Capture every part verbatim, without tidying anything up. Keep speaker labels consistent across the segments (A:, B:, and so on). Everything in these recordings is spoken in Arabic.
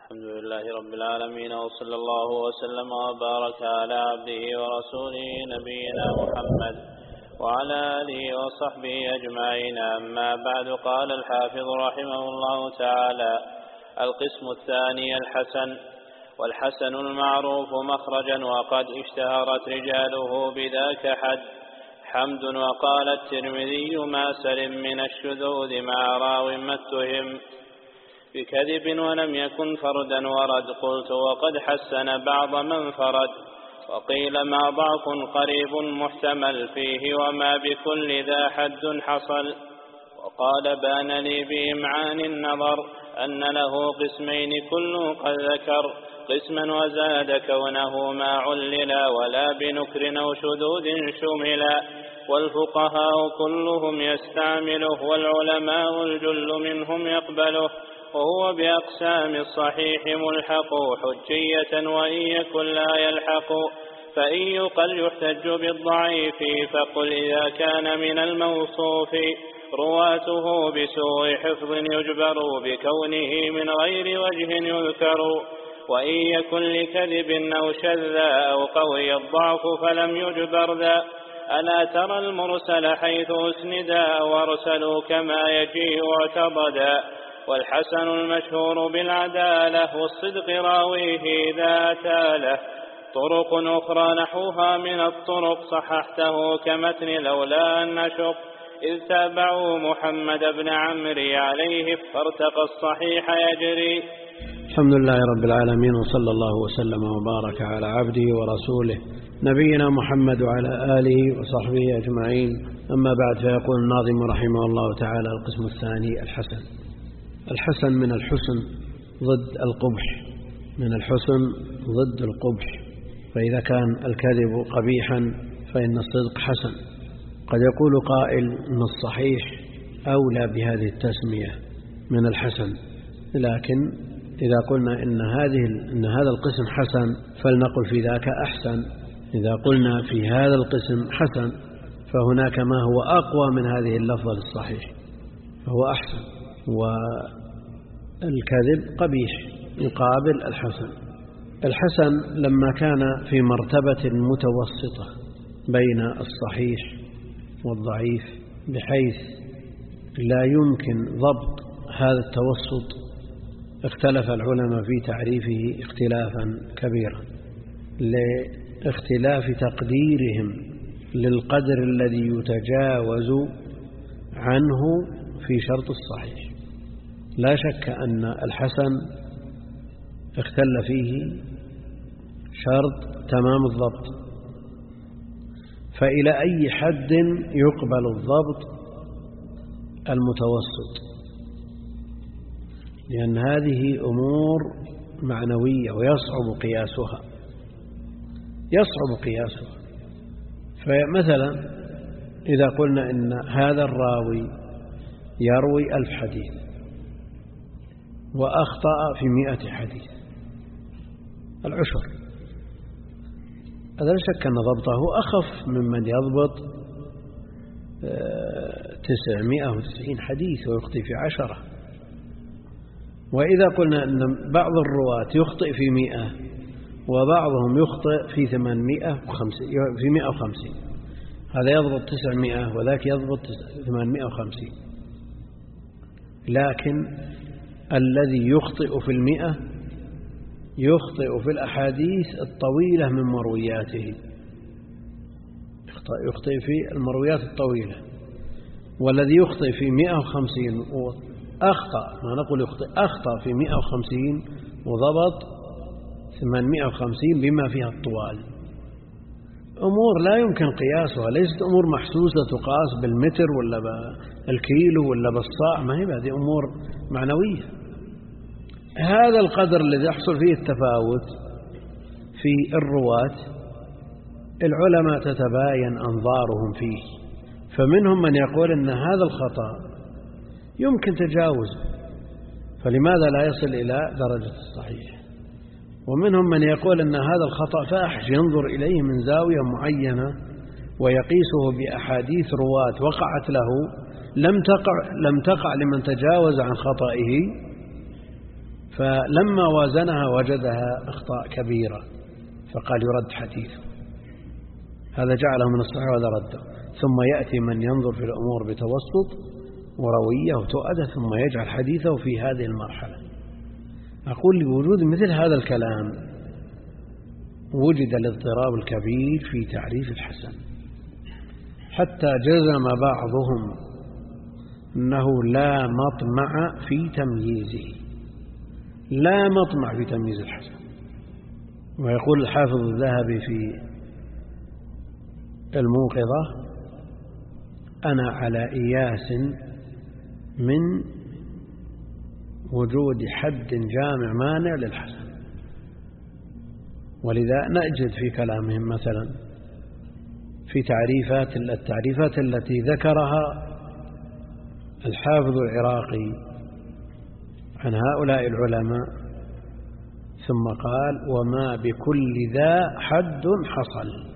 A: الحمد لله رب العالمين، وصلى الله وسلم وبارك على عبده ورسوله نبينا محمد وعلى آله وصحبه أجمعين. أما بعد، قال الحافظ رحمه الله تعالى: القسم الثاني الحسن. والحسن المعروف مخرجا وقد اشتهرت رجاله بذاك حد حمد. وقال الترمذي: ما سلم من الشذوذ مع راو ما اتهم بكذب ولم يكن فردا ورد. قلت: وقد حسن بعض من فرد. وقيل: ما ضعف قريب محتمل فيه وما بكل ذا حد حصل. وقال: بان لي بإمعان النظر أن له قسمين كل قد ذكر قسما وزاد كونه ما عللا ولا بنكر أو شذوذ شملا. والفقهاء كلهم يستعمله والعلماء الجل منهم يقبله، وهو بأقسام الصحيح ملحق حجية وإن يكن لا يلحق. فإن يقل يحتج بالضعيف فقل إذا كان من الموصوف رواته بسوء حفظ يجبر بكونه من غير وجه يذكر. وإن يكن لكذب أو شذا أو قوي الضعف فلم يجبر ذا. ألا ترى المرسل حيث أسندا وارسلوا كما يجيء اعتضدا. والحسن المشهور بالعدالة والصدق راويه إذا أتاله. طرق أخرى نحوها من الطرق صححته كمتن لولا أن نشق إذ تابعوا محمد بن عمرو عليه فارتقى الصحيح يجري.
B: الحمد لله رب العالمين، وصلى الله وسلم وبارك على عبده ورسوله نبينا محمد وعلى آله وصحبه أجمعين. أما بعد، فيقول الناظم رحمه الله تعالى: القسم الثاني الحسن. الحسن من الحسن ضد القبح، من الحسن ضد القبح. فإذا كان الكذب قبيحا فإن الصدق حسن. قد يقول قائل أن الصحيح أولى بهذه التسمية من الحسن، لكن إذا قلنا إن هذه إن هذا القسم حسن فلنقل في ذاك أحسن. إذا قلنا في هذا القسم حسن فهناك ما هو أقوى من هذه اللفظة للصحيح فهو أحسن. والكذب قبيح يقابل الحسن. الحسن لما كان في مرتبة متوسطة بين الصحيح والضعيف بحيث لا يمكن ضبط هذا التوسط، اختلف العلماء في تعريفه اختلافا كبيرا لاختلاف تقديرهم للقدر الذي يتجاوز عنه في شرط الصحيح. لا شك أن الحسن اختل فيه شرط تمام الضبط، فإلى أي حد يقبل الضبط المتوسط؟ لأن هذه أمور معنوية ويصعب قياسها يصعب قياسها. فمثلا إذا قلنا إن هذا الراوي يروي ألف حديث وأخطأ في مئة حديث، العشر، هذا لا شك أن ضبطه أخف ممن يضبط تسعمائة وتسعين حديث ويخطئ في عشرة. وإذا قلنا أن بعض الرواة يخطئ في مئة وبعضهم يخطئ في ثمانمائة وخمسين في مئة وخمسين، هذا يضبط تسعمائة وذاك يضبط ثمانمائة وخمسين، لكن الذي يخطئ في المئة يخطئ في الأحاديث الطويلة من مروياته، يخطئ في المرويات الطويلة. والذي يخطئ في مئة وخمسين أخطأ، ما نقول يخطئ، أخطأ في مئة وخمسين وضبط ثمانمائة وخمسين بما فيها الطوال. أمور لا يمكن قياسها، ليست أمور محسوسة تقاس بالمتر ولا بالكيلو ولا بالصاع، ما هي هذه أمور معنوية. هذا القدر الذي يحصل فيه التفاوت في الرواة العلماء تتباين أنظارهم فيه، فمنهم من يقول أن هذا الخطأ يمكن تجاوزه فلماذا لا يصل إلى درجة الصحيح، ومنهم من يقول أن هذا الخطأ فاحش ينظر إليه من زاوية معينة ويقيسه بأحاديث رواة وقعت له لم تقع, لم تقع لمن تجاوز عن خطئه فلما وازنها وجدها أخطاء كبيرة فقال يرد حديثه. هذا جعله من الصحيح وهذا رده. ثم يأتي من ينظر في الأمور بتوسط وروية وتؤدة ثم يجعل حديثه في هذه المرحلة. أقول لوجود مثل هذا الكلام وجد الاضطراب الكبير في تعريف الحسن، حتى جزم بعضهم أنه لا مطمع في تمييزه، لا مطمع في تمييز الحسن. ويقول الحافظ الذهبي في الموقظة: أنا على إياس من وجود حد جامع مانع للحسن. ولذا نجد في كلامهم مثلا في تعريفات التعريفات التي ذكرها الحافظ العراقي عن هؤلاء العلماء، ثم قال: وما بكل ذا حد حصل،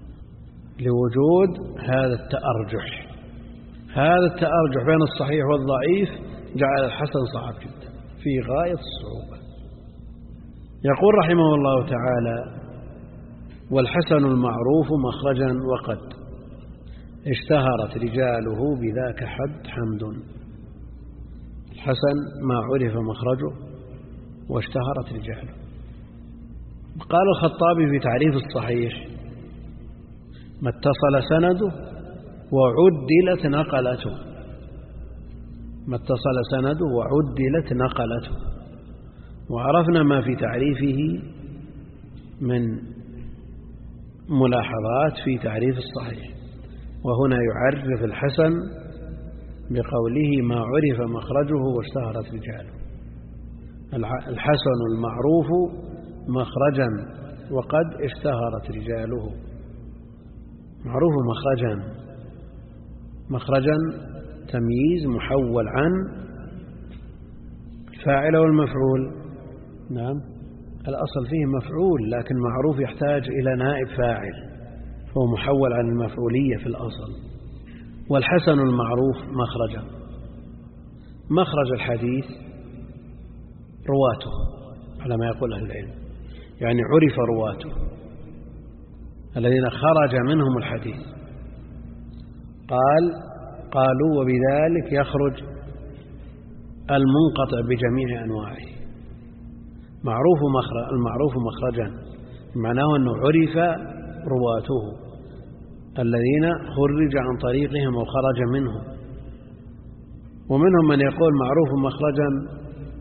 B: لوجود هذا التأرجح. هذا التأرجح بين الصحيح والضعيف جعل الحسن صعب جدا في غاية الصعوبة. يقول رحمه الله تعالى: والحسن المعروف مخرجا وقد اشتهرت رجاله بذاك حد حمد. الحسن ما عرف مخرجه واشتهرت رجاله. قال الخطابي في تعريف الصحيح: ما اتصل سنده وعدلت نقلته. ما اتصل سنده وعدلت نقلته. وعرفنا ما في تعريفه من ملاحظات في تعريف الصحيح. وهنا يعرف الحسن بقوله: ما عرف مخرجه واشتهرت رجاله. الحسن المعروف مخرجا وقد اشتهرت رجاله. معروف مخرجا، مخرجا تمييز محول عن الفاعل والمفعول. نعم، الأصل فيه مفعول، لكن معروف يحتاج إلى نائب فاعل، فهو محول عن المفعولية في الأصل. والحسن المعروف مخرجا، مخرج الحديث رواته على ما يقول أهل العلم، يعني عرف رواته الذين خرج منهم الحديث. قال قالوا: وبذلك يخرج المنقطع بجميع أنواعه. معروف مخرج، المعروف مخرجا معناه أنه عرف رواته الذين خرج عن طريقهم وخرج منهم. ومنهم من يقول معروف مخرجا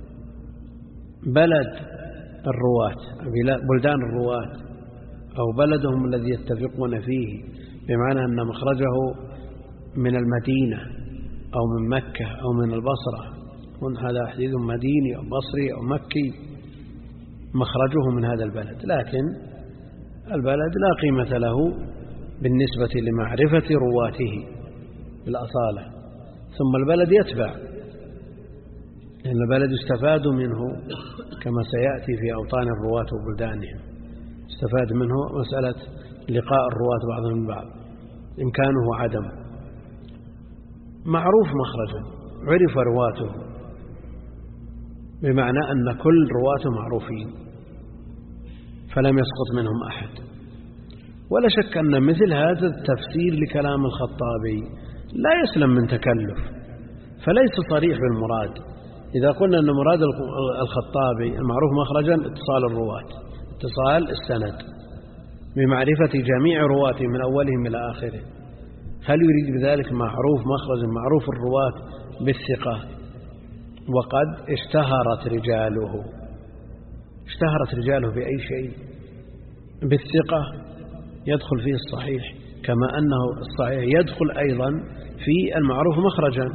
B: بلد الرواة، بلدان الرواة، أو بلدهم الذي يتفقون فيه، بمعنى أن مخرجه من المدينة أو من مكة أو من البصرة، هذا حديث مديني أو بصري أو مكي، مخرجه من هذا البلد. لكن البلد لا قيمة له بالنسبة لمعرفة رواته بالأصالة، ثم البلد يتبع، لأن البلد يستفاد منه كما سيأتي في أوطان الرواة وبلدانهم، استفاد منه مسألة لقاء الرواة بعضهم من بعض، إمكانه وعدم. معروف مخرجا عرف رواته، بمعنى أن كل رواته معروفين فلم يسقط منهم أحد. ولا شك أن مثل هذا التفسير لكلام الخطابي لا يسلم من تكلف، فليس صريح بالمراد. إذا قلنا أن مراد الخطابي المعروف مخرجا اتصال الرواة، اتصال السند بمعرفة جميع رواته من أولهم إلى آخره، هل يريد بذلك معروف مخرجا معروف الرواة بالثقة؟ وقد اشتهرت رجاله. اشتهرت رجاله بأي شيء؟ بالثقة يدخل فيه الصحيح، كما أنه الصحيح يدخل أيضا في المعروف مخرجا.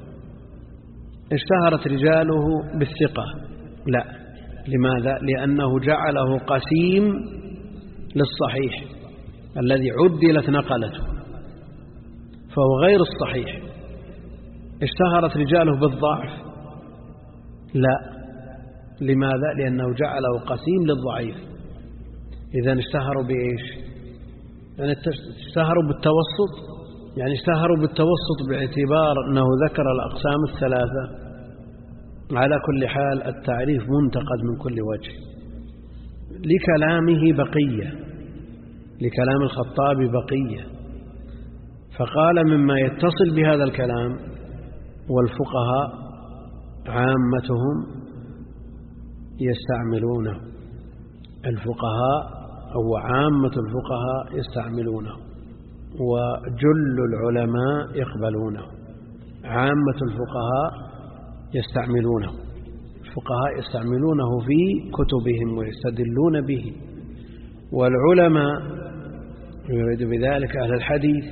B: اشتهرت رجاله بالثقة؟ لا. لماذا؟ لأنه جعله قسيم للصحيح الذي عدلت نقلته، فهو غير الصحيح. اشتهرت رجاله بالضعف؟ لا. لماذا؟ لأنه جعله قسيم للضعيف. إذن اشتهروا بإيش؟ يعني اشتهروا بالتوسط، يعني اشتهروا بالتوسط باعتبار أنه ذكر الأقسام الثلاثة، على كل حال التعريف منتقد من كل وجه، لكلامه بقية، لكلام الخطابي بقية، فقال مما يتصل بهذا الكلام: والفقهاء عامتهم يستعملونه، الفقهاء أو عامة الفقهاء يستعملونه، وجل العلماء يقبلونه. عامة الفقهاء يستعملونه، الفقهاء يستعملونه في كتبهم ويستدلون به، والعلماء يريد بذلك أهل الحديث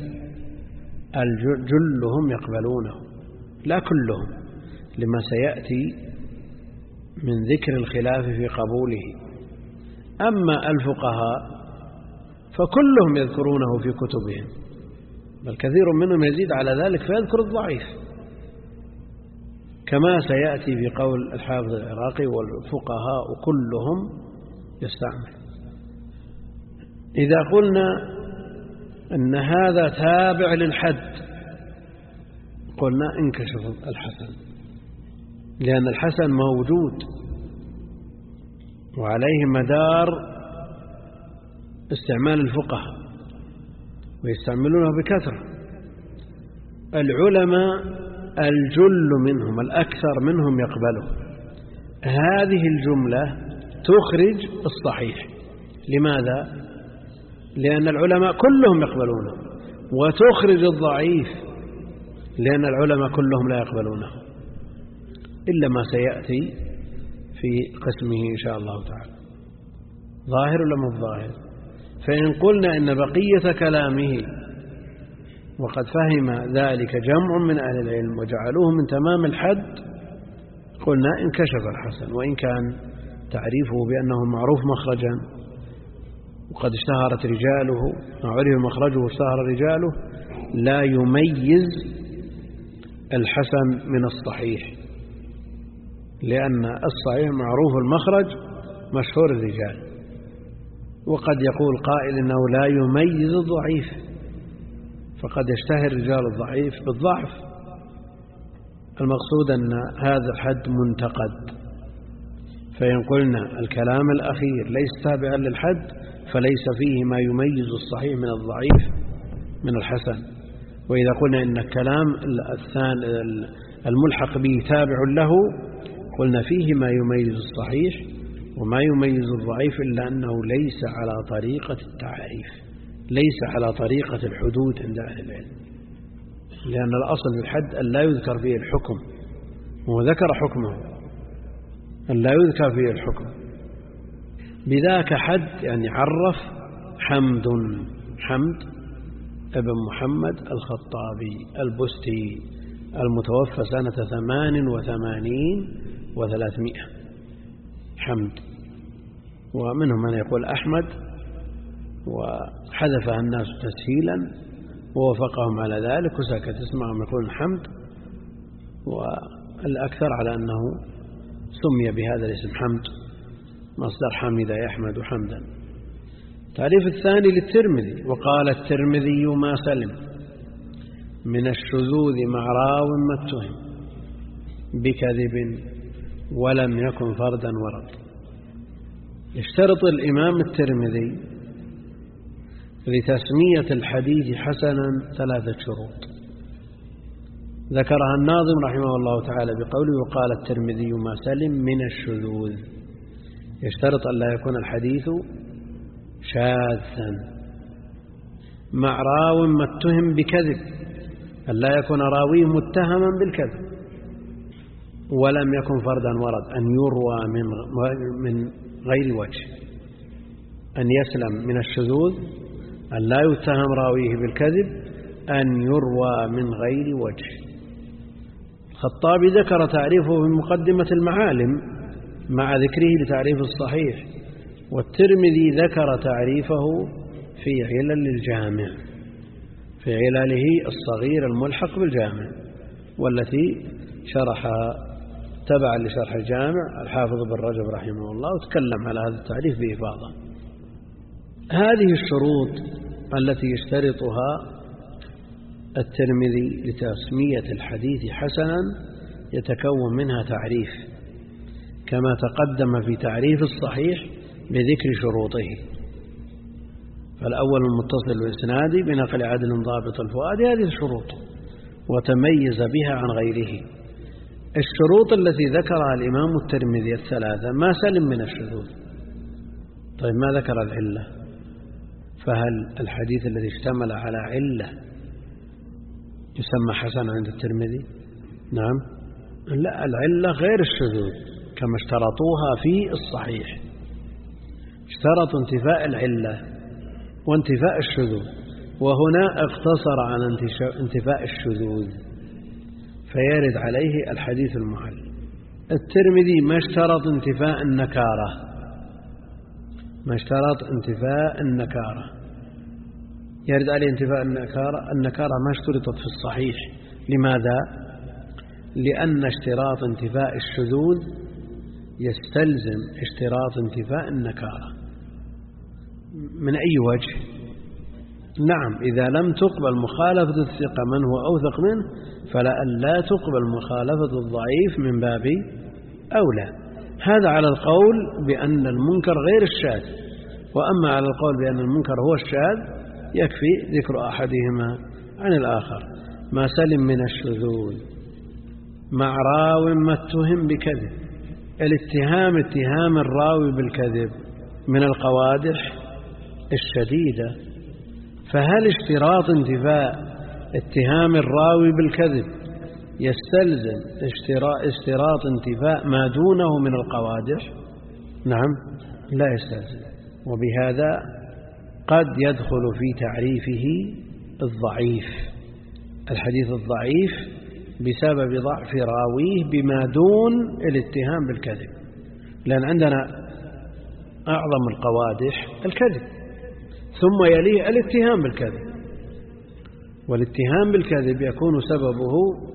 B: جلهم يقبلونه، لا كلهم، لما سيأتي من ذكر الخلاف في قبوله. أما الفقهاء فكلهم يذكرونه في كتبهم، بل كثير منهم يزيد على ذلك فيذكر الضعيف، كما سيأتي في قول الحافظ العراقي: والفقهاء كلهم يستعمل. إذا قلنا أن هذا تابع للحد قلنا انكشف الحسن، لأن الحسن موجود وعليه مدار استعمال الفقهاء ويستعملونه بكثرة. العلماء الجل منهم الأكثر منهم يقبله. هذه الجملة تخرج الصحيح. لماذا؟ لأن العلماء كلهم يقبلونه، وتخرج الضعيف لأن العلماء كلهم لا يقبلونه، إلا ما سيأتي في قسمه إن شاء الله تعالى. ظاهر ولا مو ظاهر؟ فإن قلنا إن بقية كلامه وقد فهم ذلك جمع من أهل العلم وجعلوه من تمام الحد، قلنا انكشف الحسن، وإن كان تعريفه بأنه معروف مخرجا وقد اشتهرت رجاله، عرف مخرجه واشتهر رجاله، لا يميز الحسن من الصحيح، لأن الصحيح معروف المخرج مشهور الرجال. وقد يقول قائل إنه لا يميز الضعيف، فقد يشتهر رجال الضعيف بالضعف. المقصود أن هذا الحد منتقد. فإن قلنا الكلام الأخير ليس تابعا للحد فليس فيه ما يميز الصحيح من الضعيف من الحسن. وإذا قلنا إن الكلام الثاني الملحق به تابع له قلنا فيه ما يميز الصحيح وما يميز الضعيف، إلا أنه ليس على طريقة التعريف، ليس على طريقة الحدود عند أهل العلم، لأن الأصل في الحد أن لا يذكر فيه الحكم، وذكر حكمه أن لا يذكر فيه الحكم. بذاك حد يعني عرف حمد حمد ابن محمد الخطابي البستي المتوفى سنة ثمان وثمانين وثلاثمائة، حمد. ومنهم من يقول أحمد، وحذفها الناس تسهيلا ووافقهم على ذلك وسكت، اسمعهم يقولون حمد، والأكثر على أنه سمي بهذا الاسم حمد، مصدر حمد يحمد حمدا. تعريف الثاني للترمذي: وقال الترمذي ما سلم من الشذوذ مع راو ما اتهم بكذب ولم يكن فردا ورد. يشترط الإمام الترمذي لتسمية الحديث حسنا ثلاثة شروط ذكرها الناظم رحمه الله تعالى بقوله: وقال الترمذي ما سلم من الشذوذ. يشترط أن لا يكون الحديث شاذا، مع راو ما اتهم بكذب، أن لا يكون راويه متهما بالكذب، ولم يكن فردا ورد، أن يروى من من غير وجه، أن يسلم من الشذوذ، أن لا يتهم راويه بالكذب، أن يروى من غير وجه. الخطابي ذكر تعريفه في مقدمة المعالم مع ذكره لتعريف الصحيح، والترمذي ذكر تعريفه في علل الجامع، في علله الصغير الملحق بالجامع، والتي شرحها تبعا لشرح الجامع الحافظ بن رجب رحمه الله، وتكلم على هذا التعريف بإفاضة. هذه الشروط التي يشترطها الترمذي لتسمية الحديث حسنا يتكون منها تعريف، كما تقدم في تعريف الصحيح بذكر شروطه. فالأول المتصل الإسنادي بنقل عدل ضابط الفؤاد، هذه الشروط، وتميز بها عن غيره. الشروط التي ذكرها الإمام الترمذي الثلاثة ما سلم من الشذوذ. طيب ما ذكر العلة؟ فهل الحديث الذي اشتمل على علة يسمى حسن عند الترمذي؟ نعم. لا، العلة غير الشذوذ كما اشترطوها في الصحيح. اشترطوا انتفاء العلة وانتفاء الشذوذ، وهنا اقتصر على انتفاء الشذوذ فيرد عليه الحديث المعل. الترمذي ما اشترط انتفاء النكارة، ما اشترط انتفاء النكارة، يرد عليه انتفاء النكارة. النكارة ما اشترطت في الصحيح. لماذا؟ لأن اشتراط انتفاء الشذوذ يستلزم اشتراط انتفاء النكارة. من أي وجه؟ نعم، إذا لم تقبل مخالفة الثقة من هو أوثق منه فلا لا تقبل مخالفة الضعيف من باب أولى. هذا على القول بأن المنكر غير الشاذ، وأما على القول بأن المنكر هو الشاذ يكفي ذكر أحدهما عن الآخر. ما سلم من الشذوذ مع راو ما اتهم بكذب. الاتهام اتهام الراوي بالكذب من القوادح الشديدة، فهل اشتراط انتفاء اتهام الراوي بالكذب يستلزم اشتراط انتفاء ما دونه من القوادح؟ نعم، لا يستلزم. وبهذا قد يدخل في تعريفه الضعيف، الحديث الضعيف بسبب ضعف راويه بما دون الاتهام بالكذب، لأن عندنا أعظم القوادح الكذب، ثم يليه الاتهام بالكذب. والاتهام بالكذب يكون سببه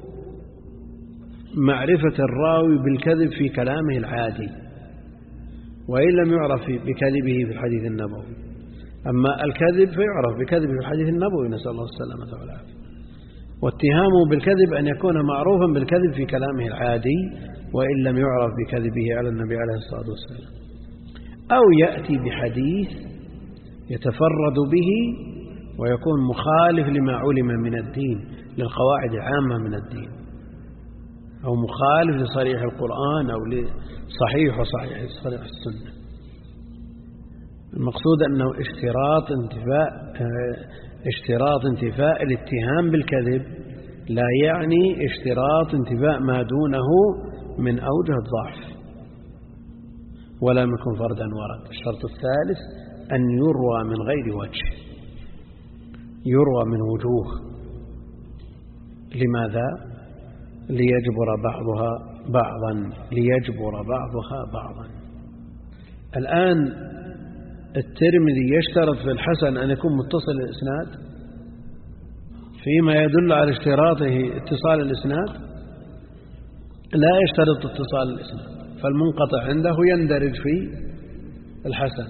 B: معرفة الراوي بالكذب في كلامه العادي، وإن لم يعرف بكذبه في الحديث النبوي. أما الكذب فيعرف بكذبه في الحديث النبوي، نسأل الله السلامة والعافية. واتهامه بالكذب أن يكون معروفا بالكذب في كلامه العادي، وإن لم يعرف بكذبه على النبي عليه الصلاة والسلام. أو يأتي بحديث يتفرد به ويكون مخالف لما علم من الدين، للقواعد العامة من الدين، أو مخالف لصريح القرآن أو لصحيح وصحيح صريح السنة. المقصود أنه اشتراط انتفاء اشتراط انتفاء الاتهام بالكذب لا يعني اشتراط انتفاء ما دونه من أوجه الضعف، ولا يكن فردا ورد. الشرط الثالث أن يروى من غير وجه، يروى من وجوه. لماذا؟ ليجبر بعضها بعضا ليجبر بعضها بعضا. الآن الترمذي يشترط في الحسن أن يكون متصل الإسناد فيما يدل على اشتراطه اتصال الإسناد، لا يشترط اتصال الإسناد، فالمنقطع عنده يندرج في الحسن.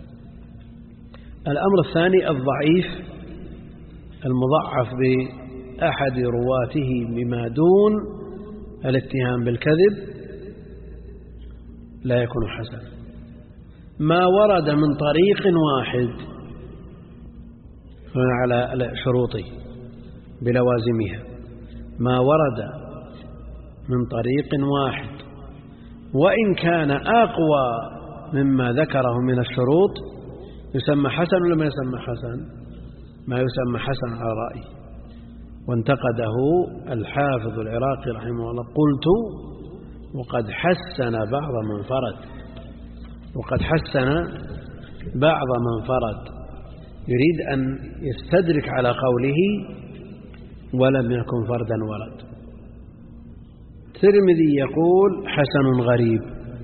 B: الأمر الثاني الضعيف المضعف بأحد رواته بما دون الاتهام بالكذب لا يكون حسنا. ما ورد من طريق واحد على شروطه بلوازمها، ما ورد من طريق واحد وإن كان أقوى مما ذكره من الشروط يسمى حسن ولا ما يسمى حسن؟ ما يسمى حسن على رأي. وانتقده الحافظ العراقي رحمه الله: قلت وقد حسن بعض من فرد، وقد حسن بعض من فرد، يريد أن يستدرك على قوله ولم يكن فردا ورد. الترمذي يقول حسن غريب،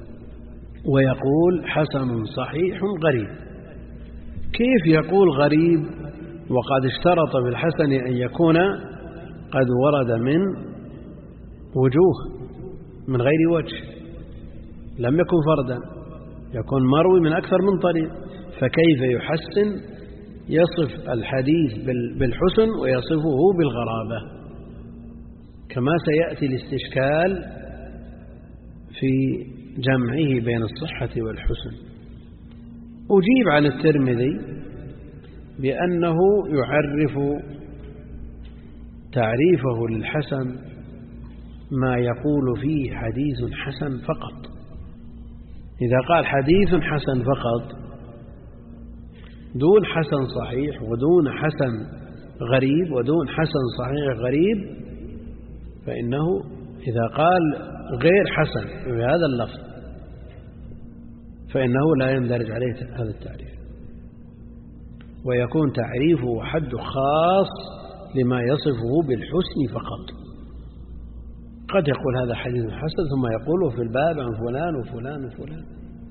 B: ويقول حسن صحيح غريب. كيف يقول غريب وقد اشترط في الحسن أن يكون قد ورد من وجوه من غير وجه، لم يكن فردا، يكون مروي من أكثر من طريق، فكيف يحسن يصف الحديث بالحسن ويصفه بالغرابة؟ كما سيأتي الاستشكال في جمعه بين الصحة والحسن. أجيب عن الترمذي بأنه يعرف تعريفه للحسن ما يقول فيه حديث حسن فقط. إذا قال حديث حسن فقط دون حسن صحيح ودون حسن غريب ودون حسن صحيح غريب، فإنه إذا قال غير حسن بهذا اللفظ فإنه لا يندرج عليه هذا التعريف، ويكون تعريفه حد خاص لما يصفه بالحسن فقط. قد يقول هذا حديث حسن ثم يقوله في الباب عن فلان وفلان وفلان،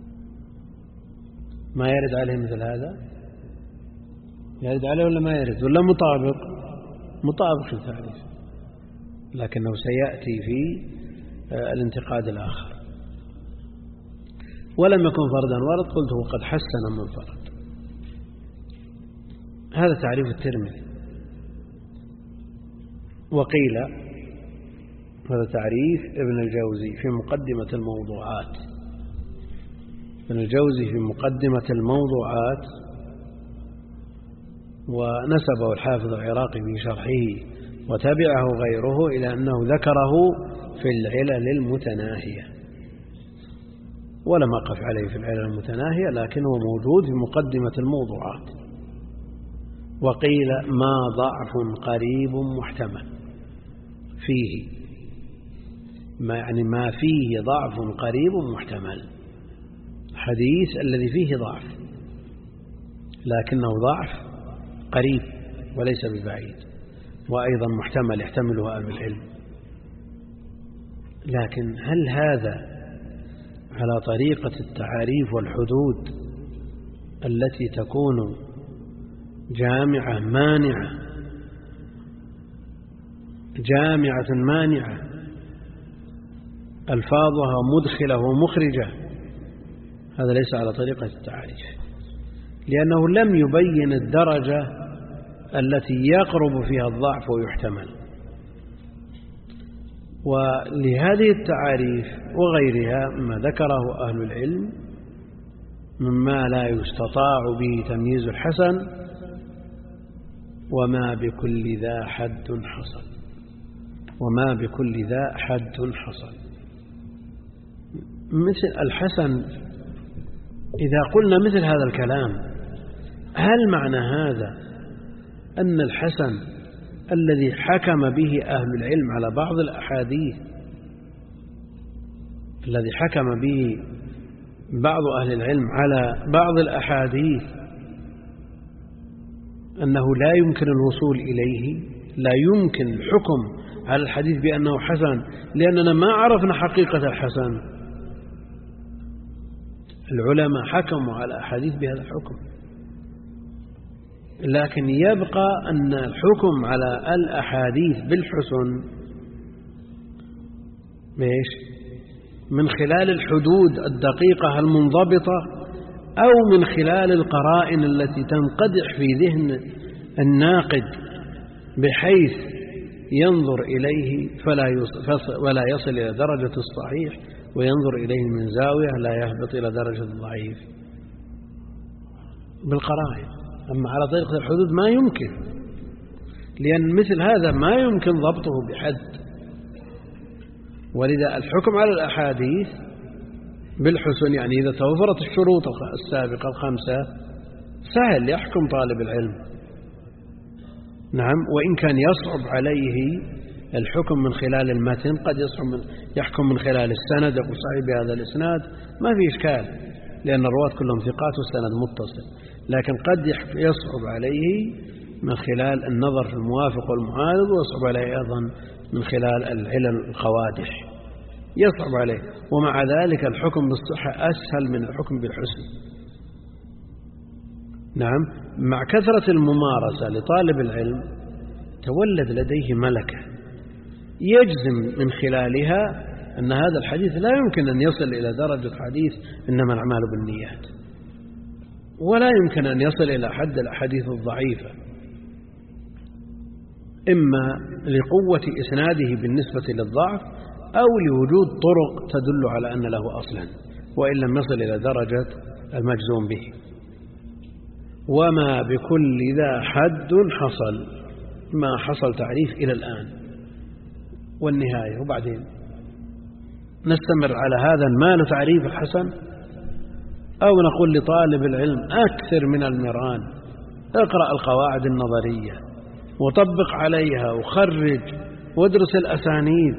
B: ما يرد عليه مثل هذا؟ يرد عليه ولا ما يرد؟ ولا مطابق؟ مطابق في التعريف، لكنه سيأتي في الانتقاد الآخر. ولم يكن فردا ورد قلت وقد حسن من فرد. هذا تعريف الترمذي. وقيل هذا تعريف ابن الجوزي في مقدمة الموضوعات. ابن الجوزي في مقدمة الموضوعات، ونسبه الحافظ العراقي في شرحه وتبعه غيره إلى أنه ذكره في العلل المتناهية، ولم أقف عليه في العلل المتناهية، لكنه موجود في مقدمة الموضوعات. وقيل ما ضعف قريب محتمل فيه، ما يعني ما فيه ضعف قريب محتمل، حديث الذي فيه ضعف لكنه ضعف قريب وليس ببعيد، وأيضا محتمل يحتمله أهل العلم. لكن هل هذا على طريقة التعاريف والحدود التي تكون جامعة مانعة جامعة مانعة ألفاظها مدخلة ومخرجة؟ هذا ليس على طريقة التعاريف، لأنه لم يبين الدرجة التي يقرب فيها الضعف ويحتمل. ولهذه التعاريف وغيرها ما ذكره أهل العلم مما لا يستطاع به تمييز الحسن، وما بكل ذا حد حصل وما بكل ذا حد حصل. مثل الحسن، إذا قلنا مثل هذا الكلام، هل معنى هذا أن الحسن الذي حكم به أهل العلم على بعض الأحاديث، الذي حكم به بعض أهل العلم على بعض الأحاديث أنه لا يمكن الوصول إليه، لا يمكن الحكم على الحديث بأنه حسن لأننا ما عرفنا حقيقة الحسن؟ العلماء حكموا على أحاديث بهذا الحكم، لكن يبقى أن الحكم على الأحاديث بالحسن ماذا؟ من خلال الحدود الدقيقة المنضبطة، أو من خلال القرائن التي تنقدح في ذهن الناقد بحيث ينظر إليه فلا ولا يصل إلى درجة الصحيح، وينظر إليه من زاوية لا يهبط إلى درجة الضعيف بالقرائن. أما على طريقة الحدود ما يمكن، لأن مثل هذا ما يمكن ضبطه بحد. ولذا الحكم على الأحاديث بالحسن يعني إذا توفرت الشروط السابقة الخمسة سهل يحكم طالب العلم، نعم، وإن كان يصعب عليه الحكم من خلال المتن، قد يصعب من يحكم من خلال السند، يقول صحيح بهذا الإسناد ما في إشكال لأن الرواة كلهم ثقات والسند متصل، لكن قد يصعب عليه من خلال النظر في الموافق والمعارض، ويصعب عليه أيضا من خلال العلل القوادح، يصعب عليه. ومع ذلك الحكم بالصحة أسهل من الحكم بالحسن، نعم، مع كثرة الممارسة لطالب العلم تولد لديه ملكة يجزم من خلالها أن هذا الحديث لا يمكن أن يصل إلى درجة حديث إنما الأعمال بالنيات، ولا يمكن أن يصل إلى حد الأحاديث الضعيفة، إما لقوة إسناده بالنسبة للضعف، أو لوجود طرق تدل على أن له أصلا وإن لم يصل إلى درجة المجزوم به. وما بكل ذا حد حصل، ما حصل تعريف إلى الآن والنهاية. وبعدين نستمر على هذا المال تعريف الحسن، أو نقول لطالب العلم أكثر من المران، اقرأ القواعد النظرية وطبق عليها وخرج وادرس الأسانيد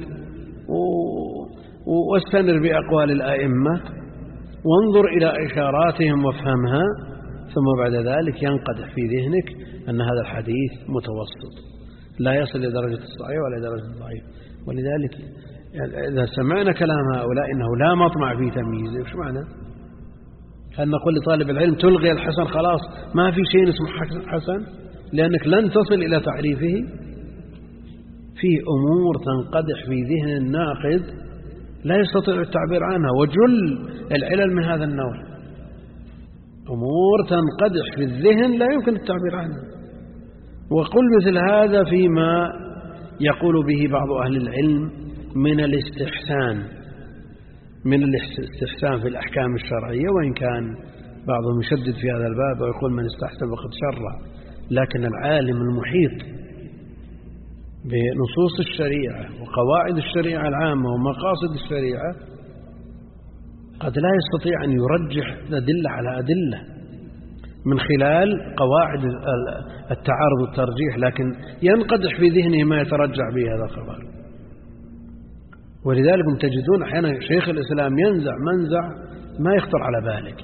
B: واستنر بأقوال الأئمة وانظر إلى إشاراتهم وافهمها، ثم بعد ذلك ينقدح في ذهنك أن هذا الحديث متوسط لا يصل إلى درجة الصحيح ولا إلى درجة الضعيف. ولذلك إذا سمعنا كلام هؤلاء إنه لا مطمع في تمييزه، وش معنى؟ هل نقول لطالب العلم تلغي الحسن خلاص ما في شيء اسمه حسن لأنك لن تصل إلى تعريفه؟ فيه أمور تنقدح في ذهن الناقد لا يستطيع التعبير عنها، وجل العلل من هذا النوع أمور تنقدح في الذهن لا يمكن التعبير عنها. وقل مثل هذا فيما يقول به بعض أهل العلم من الاستحسان من الاستحسان في الأحكام الشرعية، وإن كان بعضهم يشدد في هذا الباب ويقول من استحسن فقد شرع، لكن العالم المحيط بنصوص الشريعة وقواعد الشريعة العامة ومقاصد الشريعة قد لا يستطيع أن يرجح أدلة على أدلة من خلال قواعد التعارض والترجيح، لكن ينقدح في ذهنه ما يترجح به هذا الخبر. ولذلك تجدون أحيانا شيخ الإسلام ينزع منزع ما يخطر على بالك.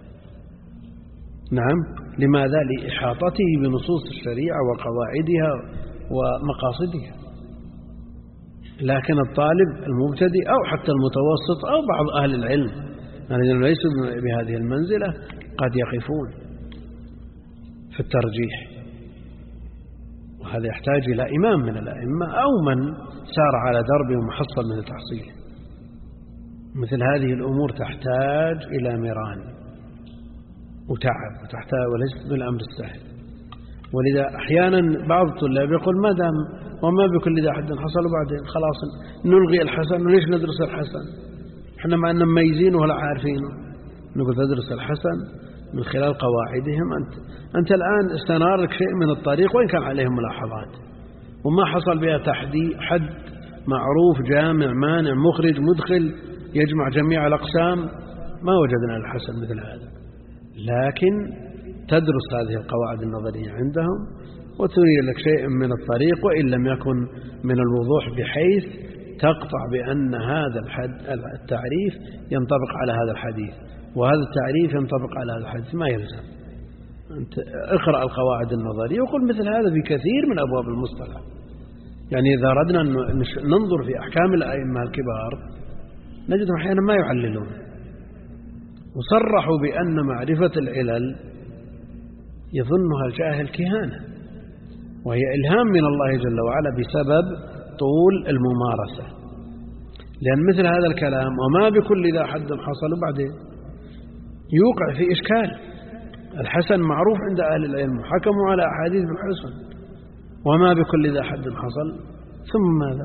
B: نعم، لماذا؟ لإحاطته بنصوص الشريعة وقواعدها ومقاصدها. لكن الطالب المبتدئ أو حتى المتوسط أو بعض أهل العلم الذين ليسوا بهذه المنزلة قد يقفون في الترجيح، وهذا يحتاج إلى إمام من الأئمة أو من سار على درب ومحصل من التحصيل. مثل هذه الأمور تحتاج إلى مران وتعب وتحتاج وليس بالأمر السهل. ولذا أحيانا بعض الطلاب يقول ما دام وما بكل ذا حد حصل وبعدين خلاص نلغي الحسن وليش ندرس الحسن احنا ما أننا مميزين ولا عارفينه. نقول تدرس الحسن من خلال قواعدهم. أنت, أنت الآن استنار لك شيء من الطريق وإن كان عليهم ملاحظات وما حصل بها تحدي حد معروف جامع مانع مخرج مدخل يجمع جميع الأقسام، ما وجدنا الحسن مثل هذا. لكن تدرس هذه القواعد النظرية عندهم وتري لك شيء من الطريق وإن لم يكن من الوضوح بحيث تقطع بأن هذا التعريف ينطبق على هذا الحديث وهذا التعريف ينطبق على هذا الحديث. ما يلزم. أنت اقرأ القواعد النظرية وقل مثل هذا في كثير من أبواب المصطلح. يعني إذا أردنا أن ننظر في أحكام الأئمة الكبار نجدهم أحيانا ما يعللون، وصرحوا بأن معرفة العلل يظنها الجاهل كهانة وهي إلهام من الله جل وعلا بسبب طول الممارسة. لأن مثل هذا الكلام وما بكل ذا حد حصل وبعدين يوقع في إشكال. الحسن معروف عند أهل العلم حكموا على أحاديث بالحسن، وما بكل ذا حد حصل ثم ماذا؟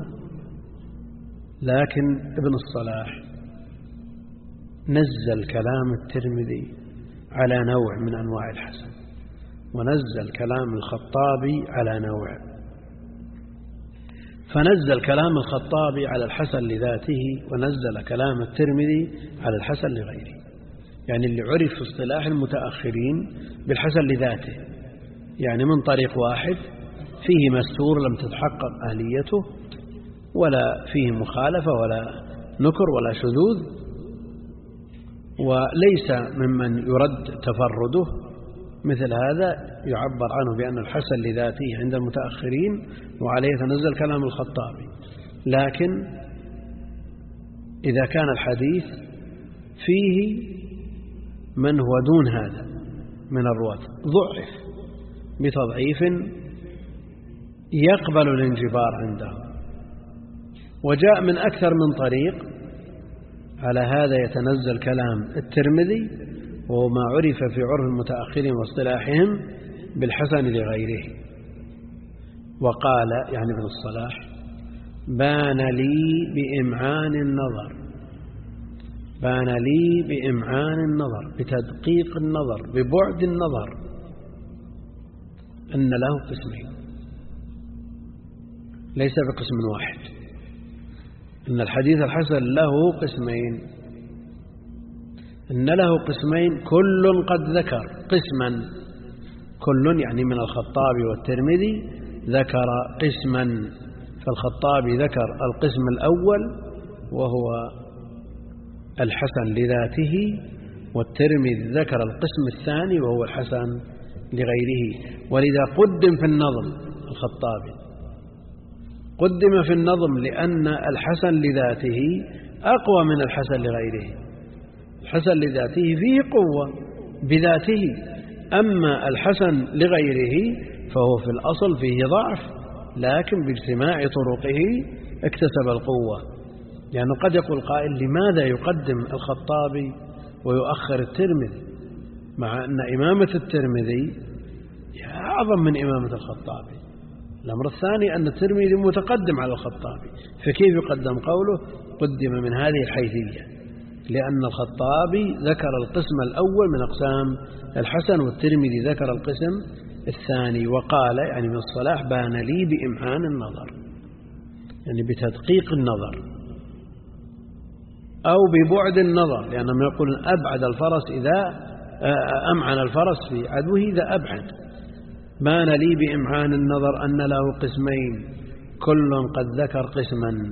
B: لكن ابن الصلاح نزل كلام الترمذي على نوع من أنواع الحسن، ونزل كلام الخطابي على نوع، فنزل كلام الخطابي على الحسن لذاته ونزل كلام الترمذي على الحسن لغيره. يعني اللي عرف في اصطلاح المتأخرين بالحسن لذاته، يعني من طريق واحد فيه مستور لم تتحقق أهليته ولا فيه مخالفة ولا نكر ولا شذوذ، وليس ممن يرد تفرده. مثل هذا يعبر عنه بأن الحسن لذاته عند المتأخرين وعليه تنزل كلام الخطابي. لكن إذا كان الحديث فيه من هو دون هذا من الرواة ضعف بتضعيف يقبل الانجبار عنده وجاء من أكثر من طريق، على هذا يتنزل كلام الترمذي وهو ما عرف في عرف المتأخرين واصطلاحهم بالحسن لغيره. وقال يعني ابن الصلاح بان لي بإمعان النظر بان لي بإمعان النظر بتدقيق النظر ببعد النظر أن له قسمين، ليس بقسم واحد، أن الحديث الحسن له قسمين، أن له قسمين كل قد ذكر قسما، كل يعني من الخطابي والترمذي ذكر قسما، فالخطابي ذكر القسم الأول وهو الحسن لذاته، والترمذي ذكر القسم الثاني وهو الحسن لغيره. ولذا قدم في النظم الخطابي، قدم في النظم لأن الحسن لذاته أقوى من الحسن لغيره. الحسن لذاته فيه قوة بذاته، أما الحسن لغيره فهو في الأصل فيه ضعف، لكن باجتماع طرقه اكتسب القوة. يعني قد يقول قائل لماذا يقدم الخطابي ويؤخر الترمذي، مع أن إمامة الترمذي أعظم من إمامة الخطابي. الأمر الثاني أن الترمذي متقدم على الخطابي، فكيف يقدم قوله قدم من هذه الحيثية؟ لأن الخطابي ذكر القسم الأول من أقسام الحسن، والترمذي ذكر القسم الثاني، وقال يعني من الصلاح بان لي بإمعان النظر، يعني بتدقيق النظر أو ببعد النظر، لأنهم يقولون أبعد الفرس إذا أمعن الفرس في عدوه إذا أبعد. بان لي بإمعان النظر أن له قسمين كل قد ذكر قسما،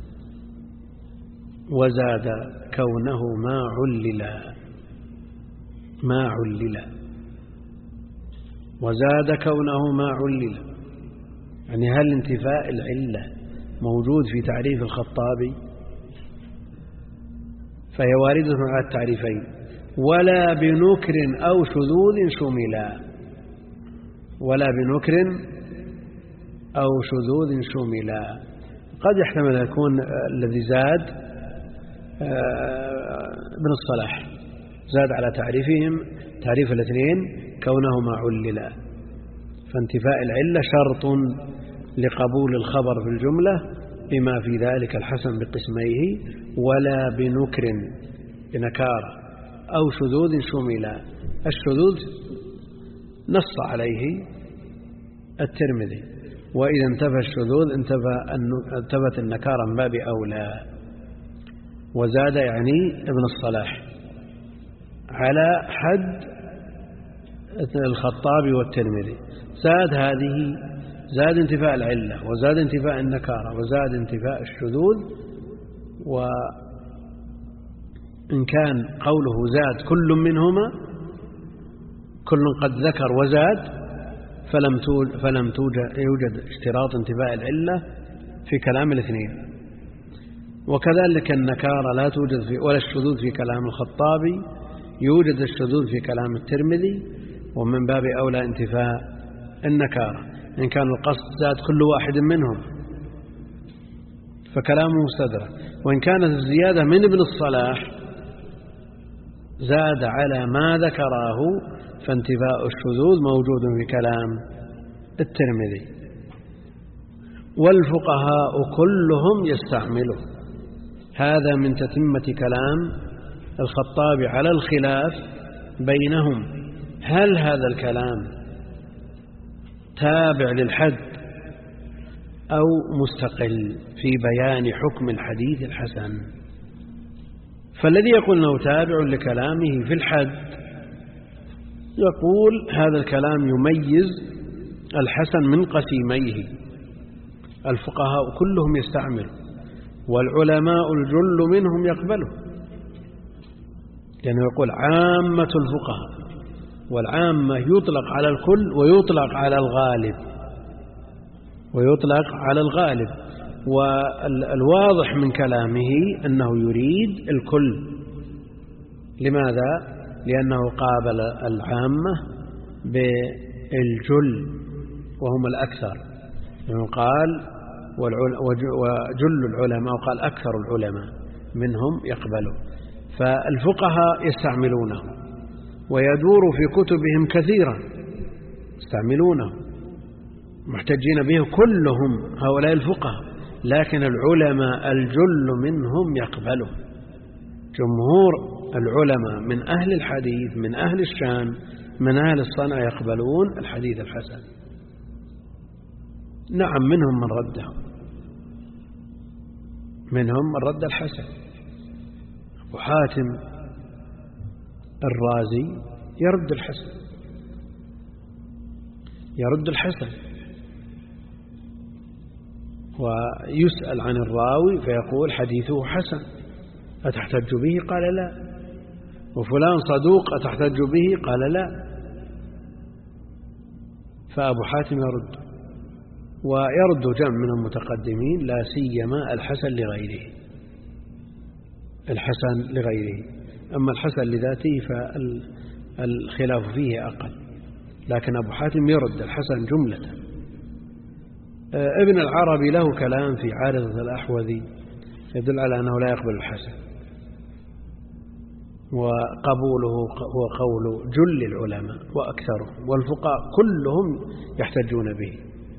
B: وزاد كونه ما علل ما علل وزاد كونه ما علل، يعني هل انتفاء العلة موجود في تعريف الخطابي؟ فهي واردة على التعريفين. ولا بنكر أو شذوذ شملا، ولا بنكر أو شذوذ شملا. قد يحتمل أن يكون الذي زاد ابن الصلاح زاد على تعريفهم تعريف الاثنين كونه ما عللا، فانتفاء العلة شرط لقبول الخبر في الجملة بما في ذلك الحسن بقسميه. ولا بنكر بنكارة أو شذوذ شملا. الشذوذ نص عليه الترمذي، وإذا انتفى الشذوذ انتفت النكارة من باب أولى. وزاد يعني ابن الصلاح على حد الخطابي والترمذي، زاد هذه، زاد انتفاء العلة، وزاد انتفاء النكارة، وزاد انتفاء الشذوذ. وإن كان قوله زاد كل منهما، كل قد ذكر وزاد، فلم توجد, فلم توجد يوجد اشتراط انتفاء العلة في كلام الاثنين. وكذلك النكارة لا توجد في، ولا الشذوذ في كلام الخطابي، يوجد الشذوذ في كلام الترمذي، ومن باب أولى انتفاء النكارة إن كان القصد زاد كل واحد منهم فكلامه مستدرك. وإن كانت الزيادة من ابن الصلاح زاد على ما ذكره فانتفاء الشذوذ موجود في كلام الترمذي. والفقهاء كلهم يستعمله. هذا من تتمة كلام الخطابي على الخلاف بينهم، هل هذا الكلام تابع للحد أو مستقل في بيان حكم الحديث الحسن؟ فالذي يقول أنه تابع لكلامه في الحد يقول هذا الكلام يميز الحسن من قسيميه. الفقهاء كلهم يستعمل، والعلماء الجل منهم يقبله، لأنه يقول عامة الفقهاء، والعامة يطلق على الكل ويطلق على الغالب ويطلق على الغالب والواضح من كلامه أنه يريد الكل. لماذا؟ لأنه قابل العامة بالجل وهم الأكثر، يعني قال وجل العلماء، وقال أكثر العلماء منهم يقبله. فالفقهاء يستعملونه ويدور في كتبهم كثيرا، يستعملونه محتجين به كلهم هؤلاء الفقهاء، لكن العلماء الجل منهم يقبله. جمهور العلماء من أهل الحديث من أهل الشان من أهل الصنعة يقبلون الحديث الحسن. نعم منهم من رده، منهم من رد الحسن. أبو حاتم الرازي يرد الحسن، يرد الحسن، ويسأل عن الراوي فيقول حديثه حسن أتحتج به؟ قال لا. وفلان صدوق أتحتج به؟ قال لا. فأبو حاتم يرد، ويرد جمع من المتقدمين لا سيما الحسن لغيره، الحسن لغيره. أما الحسن لذاته فالخلاف فيه أقل، لكن أبو حاتم يرد الحسن جملة. ابن العربي له كلام في عارضة الأحوذي يدل على أنه لا يقبل الحسن، وقبوله هو قول جل العلماء وأكثرهم، والفقهاء كلهم يحتجون به،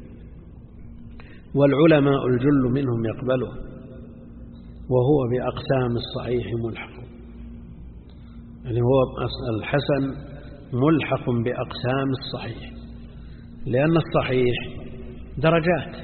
B: والعلماء الجل منهم يقبله، وهو بأقسام الصحيح ملحق. يعني هو الحسن ملحق بأقسام الصحيح، لأن الصحيح درجات،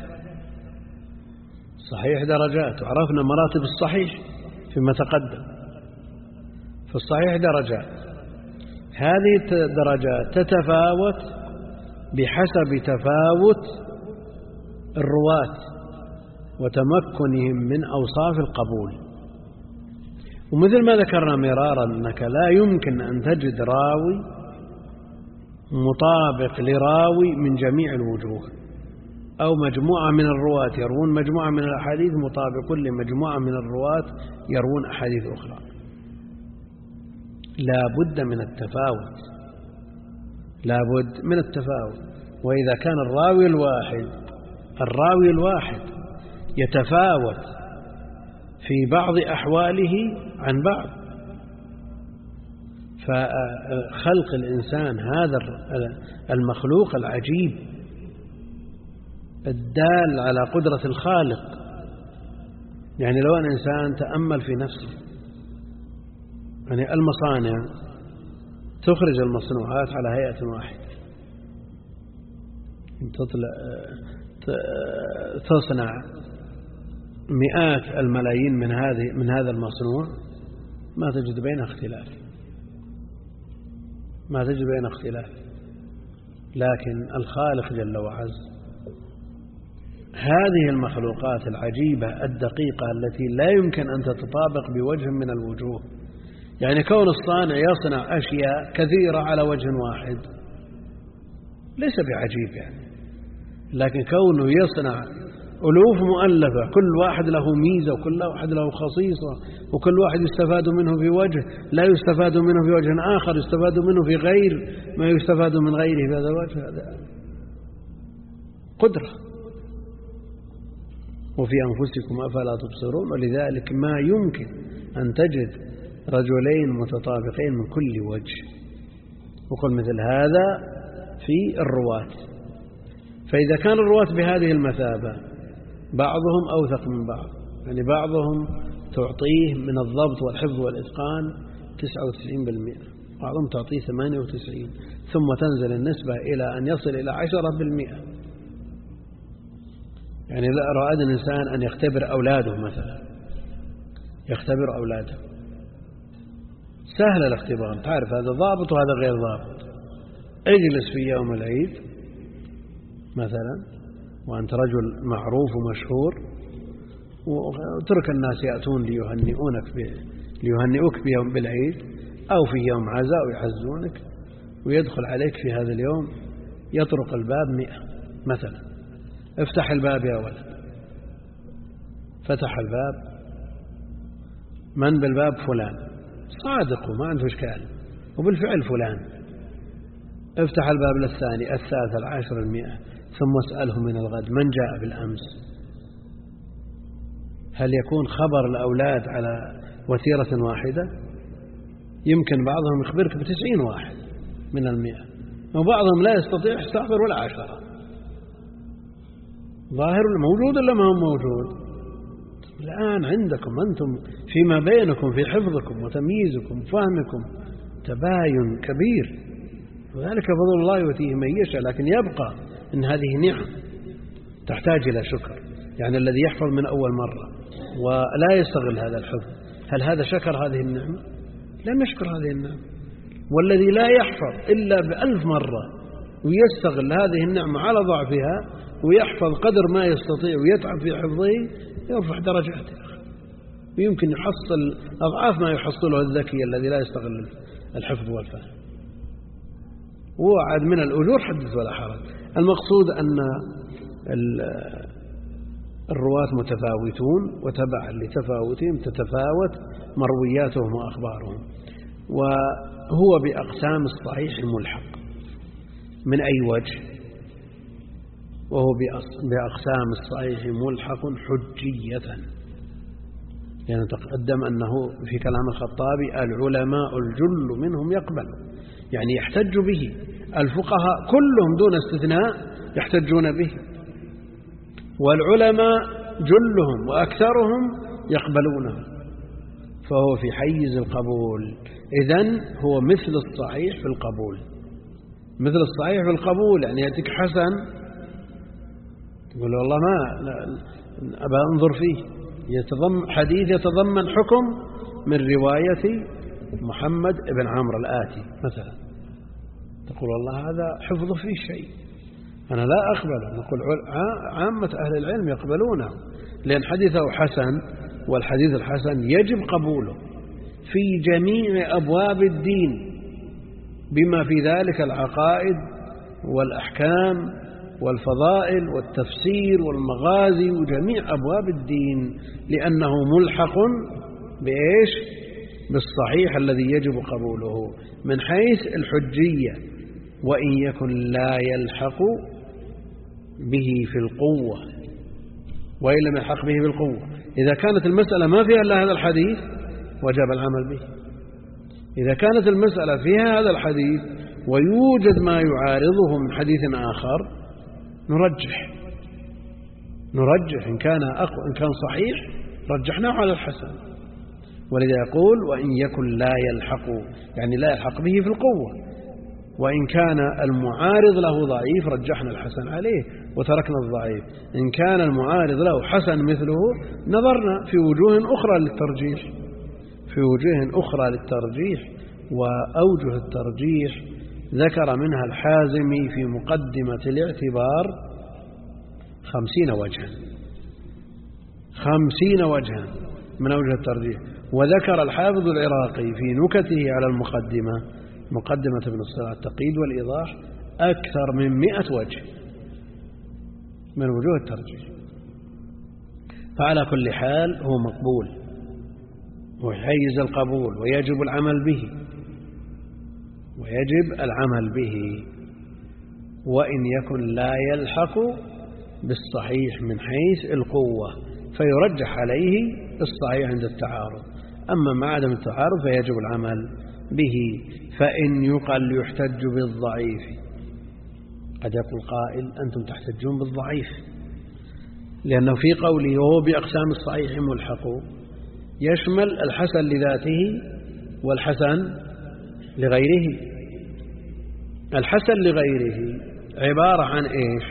B: صحيح درجات، وعرفنا مراتب الصحيح فيما تقدم. فالصحيح درجات، هذه الدرجات تتفاوت بحسب تفاوت الرواة وتمكنهم من أوصاف القبول. ومثل ما ذكرنا مرارا أنك لا يمكن أن تجد راوي مطابق لراوي من جميع الوجوه، أو مجموعة من الرواة يروون مجموعة من الأحاديث مطابق لمجموعة من الرواة يروون أحاديث أخرى. لا بد من التفاوت، لا بد من التفاوت. وإذا كان الراوي الواحد الراوي الواحد يتفاوت في بعض أحواله عن بعض، فخلق الإنسان هذا المخلوق العجيب الدال على قدرة الخالق. يعني لو أن إنسان تأمل في نفسه، يعني المصانع تخرج المصنوعات على هيئة واحدة، تطلع تصنع مئات الملايين من هذه من هذا المصنوع، ما تجد بين اختلاف، ما تجد بين اختلاف. لكن الخالق جل وعز هذه المخلوقات العجيبة الدقيقة التي لا يمكن أن تتطابق بوجه من الوجوه. يعني كون الصانع يصنع أشياء كثيرة على وجه واحد ليس بعجيب يعني، لكن كونه يصنع ألوف مؤلفة كل واحد له ميزة وكل واحد له خصيصة وكل واحد يستفاد منه في وجه لا يستفاد منه في وجه آخر، يستفاد منه في غير ما يستفاد من غيره في هذا الوجه، هذا قدرة. وفي أنفسكم أفلا تبصرون. ولذلك ما يمكن أن تجد رجلين متطابقين من كل وجه، وقل مثل هذا في الرواة. فإذا كان الرواة بهذه المثابة بعضهم أوثق من بعض، يعني بعضهم تعطيه من الضبط والحفظ والإتقان تسعة وتسعين بالمئة، بعضهم تعطيه ثمانية وتسعين، ثم تنزل النسبة إلى أن يصل إلى عشرة بالمئة. يعني لا أراد الإنسان أن يختبر أولاده مثلا، يختبر أولاده، سهل الاختبار، تعرف هذا ضابط وهذا غير ضابط. اجلس في يوم العيد مثلا وأنت رجل معروف ومشهور، وترك الناس يأتون ليهنئونك ليهنئوك بيوم بالعيد أو في يوم عزاء ويعزونك، ويدخل عليك في هذا اليوم يطرق الباب مئة مثلا، افتح الباب يا ولد. فتح الباب، من بالباب؟ فلان، صادق وما عنده إشكال، وبالفعل فلان. افتح الباب للثاني الثالث العاشر المئة، ثم اسأله من الغد من جاء بالأمس. هل يكون خبر الأولاد على وتيرة واحدة؟ يمكن بعضهم يخبرك بتسعين واحد من المئة، وبعضهم لا يستطيع يستحضر ولا عشرة. ظاهر موجود ولا ما هو موجود؟ الآن عندكم أنتم فيما بينكم في حفظكم وتمييزكم وفهمكم تباين كبير، وذلك فضل الله يؤتيه من يشاء، لكن يبقى أن هذه نعم تحتاج إلى شكر. يعني الذي يحفظ من أول مرة ولا يستغل هذا الحفظ، هل هذا شكر هذه النعمة؟ لم يشكر هذه النعمة. والذي لا يحفظ إلا بألف مرة ويستغل هذه النعمة على ضعفها ويحفظ قدر ما يستطيع ويتعب في حفظه يرفع درجاته، ويمكن يحصل أضعاف ما يحصله الذكي الذي لا يستغل الحفظ والفهم. وعد من الأجور حدث ولا حرج. المقصود أن الرواة متفاوتون، وتبعا لتفاوتهم تتفاوت مروياتهم وأخبارهم. وهو بأقسام الصحيح الملحق. من أي وجه؟ وهو بأقسام الصحيح ملحق حجية. يعني تقدم أنه في كلام الخطابي العلماء الجل منهم يقبل، يعني يحتج به. الفقهاء كلهم دون استثناء يحتجون به، والعلماء جلهم وأكثرهم يقبلونه، فهو في حيز القبول. إذن هو مثل الصحيح في القبول. مثل الصحيح في القبول يعني يأتيك حسن تقول والله ما أبا أنظر فيه، يتضمن حديث يتضمن حكم من رواية محمد بن عمرو الآتي مثلا، تقول والله هذا حفظه فيه شيء أنا لا أقبله. نقول عامة أهل العلم يقبلونه، لأن حديثه حسن، والحديث الحسن يجب قبوله في جميع أبواب الدين بما في ذلك العقائد والأحكام والفضائل والتفسير والمغازي وجميع أبواب الدين، لأنه ملحق بإيش؟ بالصحيح الذي يجب قبوله من حيث الحجية، وإن يكن لا يلحق به في القوة، وإن لم يلحق به بالقوة. إذا كانت المسألة ما فيها إلا هذا الحديث وجب العمل به. إذا كانت المسألة فيها هذا الحديث ويوجد ما يعارضه من حديث آخر نرجح نرجح إن كان أقوى إن كان صحيح رجحناه على الحسن. ولذا يقول وإن يكن لا يلحق، يعني لا يلحق به في القوة، وإن كان المعارض له ضعيف رجحنا الحسن عليه وتركنا الضعيف. إن كان المعارض له حسن مثله نظرنا في وجوه أخرى للترجيح في وجوه أخرى للترجيح وأوجه الترجيح ذكر منها الحازمي في مقدمة الاعتبار خمسين وجها خمسين وجها من أوجه الترجيح. وذكر الحافظ العراقي في نكته على المقدمة مقدمة ابن الصلاح التقييد والإيضاح أكثر من مئة وجه من وجوه الترجيح. فعلى كل حال هو مقبول ويحيز القبول ويجب العمل به ويجب العمل به وإن يكن لا يلحق بالصحيح من حيث القوة فيرجح عليه الصحيح عند التعارض. أما مع عدم التعارض فيجب العمل به. فإن يقل يحتج بالضعيف. قد يقول قائل أنتم تحتجون بالضعيف، لأنه في قوله وهو بأقسام الصحيح ملحق يشمل الحسن لذاته والحسن لغيره. الحسن لغيره عبارة عن إيش؟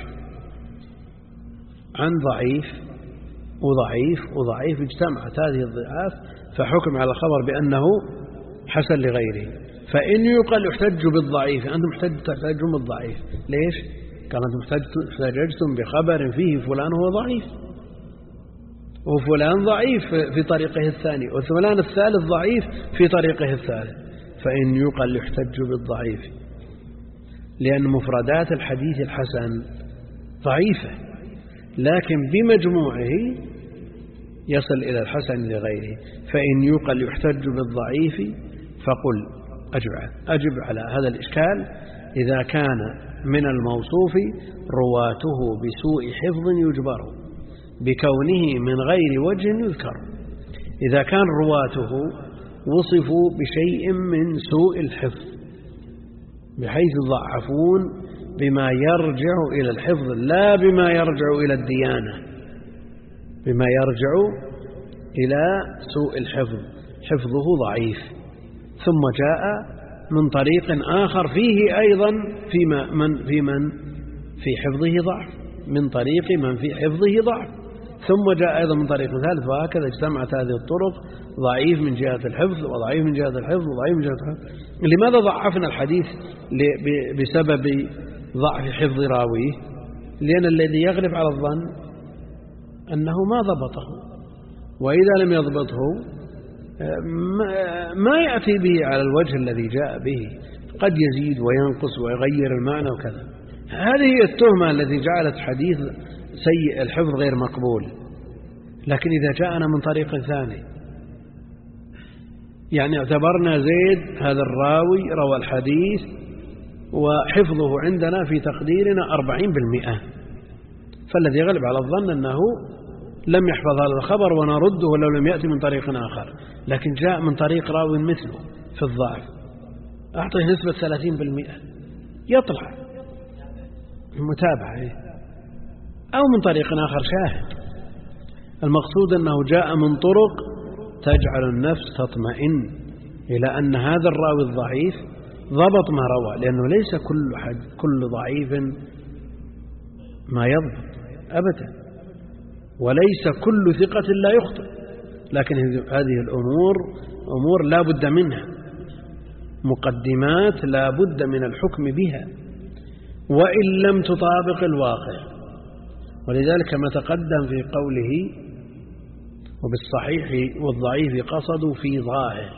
B: عن ضعيف وضعيف وضعيف اجتمعت هذه الضعاف فحكم على الخبر بأنه حسن لغيره. فإن يقال يحتج بالضعيف أنتم تحتجون بالضعيف. ليش؟ قال أنتم احتجتم بخبر فيه فلان هو ضعيف وفلان ضعيف في طريقه الثاني وفلان الثالث ضعيف في طريقه الثالث. فإن يقال يحتج بالضعيف لأن مفردات الحديث الحسن ضعيفة، لكن بمجموعه يصل إلى الحسن لغيره. فإن يقال يحتج بالضعيف فقل أجب, أجب على هذا الإشكال إذا كان من الموصوف رواته بسوء حفظ يجبر بكونه من غير وجه يذكر. إذا كان رواته وصفوا بشيء من سوء الحفظ بحيث ضعفون بما يرجع إلى الحفظ لا بما يرجع إلى الديانة، بما يرجع إلى سوء الحفظ، حفظه ضعيف، ثم جاء من طريق آخر فيه أيضا في من في من في حفظه ضعف، من طريق من في حفظه ضعف، ثم جاء أيضا من طريق ثالث، وهكذا اجتمعت هذه الطرق، ضعيف من جهة الحفظ وضعيف من جهة الحفظ وضعيف من جهة الحفظ. لماذا ضعفنا الحديث؟ بسبب ضعف حفظ راويه، لأن الذي يغلب على الظن أنه ما ضبطه، وإذا لم يضبطه ما يأتي به على الوجه الذي جاء به، قد يزيد وينقص ويغير المعنى وكذا. هذه هي التهمة التي جعلت حديث سيء الحفظ غير مقبول. لكن إذا جاءنا من طريق ثاني، يعني اعتبرنا زيد هذا الراوي روى الحديث وحفظه عندنا في تقديرنا أربعين بالمئة، فالذي يغلب على الظن أنه لم يحفظ هذا الخبر ونرده ولو لم يأتي من طريق آخر، لكن جاء من طريق راوي مثله في الضعف، أعطيه نسبة ثلاثين بالمئة، يطلع المتابعة، أو من طريق آخر شاهد. المقصود أنه جاء من طرق تجعل النفس تطمئن إلى أن هذا الراوي الضعيف ضبط ما روى، لأنه ليس كل حد كل ضعيف ما يضبط أبدا، وليس كل ثقة لا يخطئ، لكن هذه الأمور أمور لا بد منها، مقدمات لا بد من الحكم بها وإن لم تطابق الواقع. ولذلك ما تقدم في قوله وبالصحيح والضعيف قصدوا في ظاهر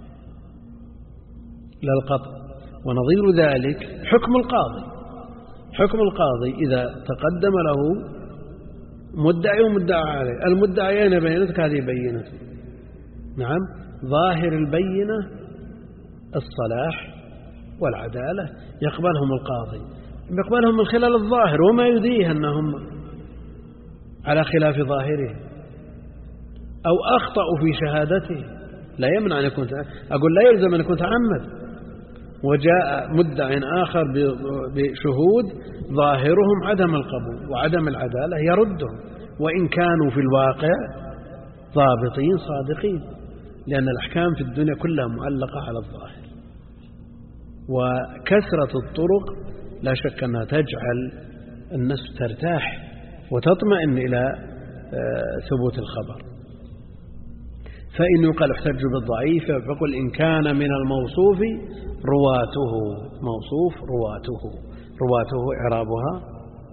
B: لا القطع، ونظير ذلك حكم القاضي. حكم القاضي إذا تقدم له مدعي ومدعى عليه، المدعيين بينتك هذه بينة، نعم، ظاهر البينة الصلاح والعدالة يقبلهم القاضي، يقبلهم من خلال الظاهر، وما يديه أنهم على خلاف ظاهره أو أخطأوا في شهادته، لا يمنع أن يكون، أقول لا يلزم أن يكون تعمد. وجاء مدعي آخر بشهود ظاهرهم عدم القبول وعدم العدالة يردهم، وإن كانوا في الواقع ضابطين صادقين، لأن الأحكام في الدنيا كلها معلقة على الظاهر. وكثرة الطرق لا شك أنها تجعل النفس ترتاح وتطمئن إلى ثبوت الخبر. فإن يقال احتج بالضعيف فقل إن كان من الموصوف رواته، موصوف رواته، رواته إعرابها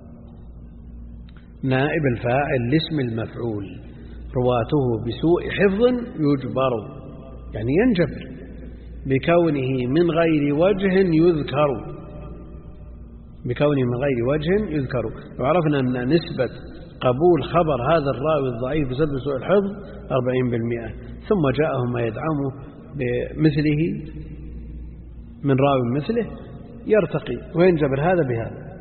B: نائب الفاعل لاسم المفعول، رواته بسوء حفظ يجبر، يعني ينجبر بكونه من غير وجه يذكر، بكونه من غير وجه يذكر. وعرفنا أن نسبة قبول خبر هذا الراوي الضعيف بسبب سوء الحفظ أربعين بالمئة، ثم جاءهم ما يدعمه بمثله من راوي مثله يرتقي وينجبر هذا بهذا.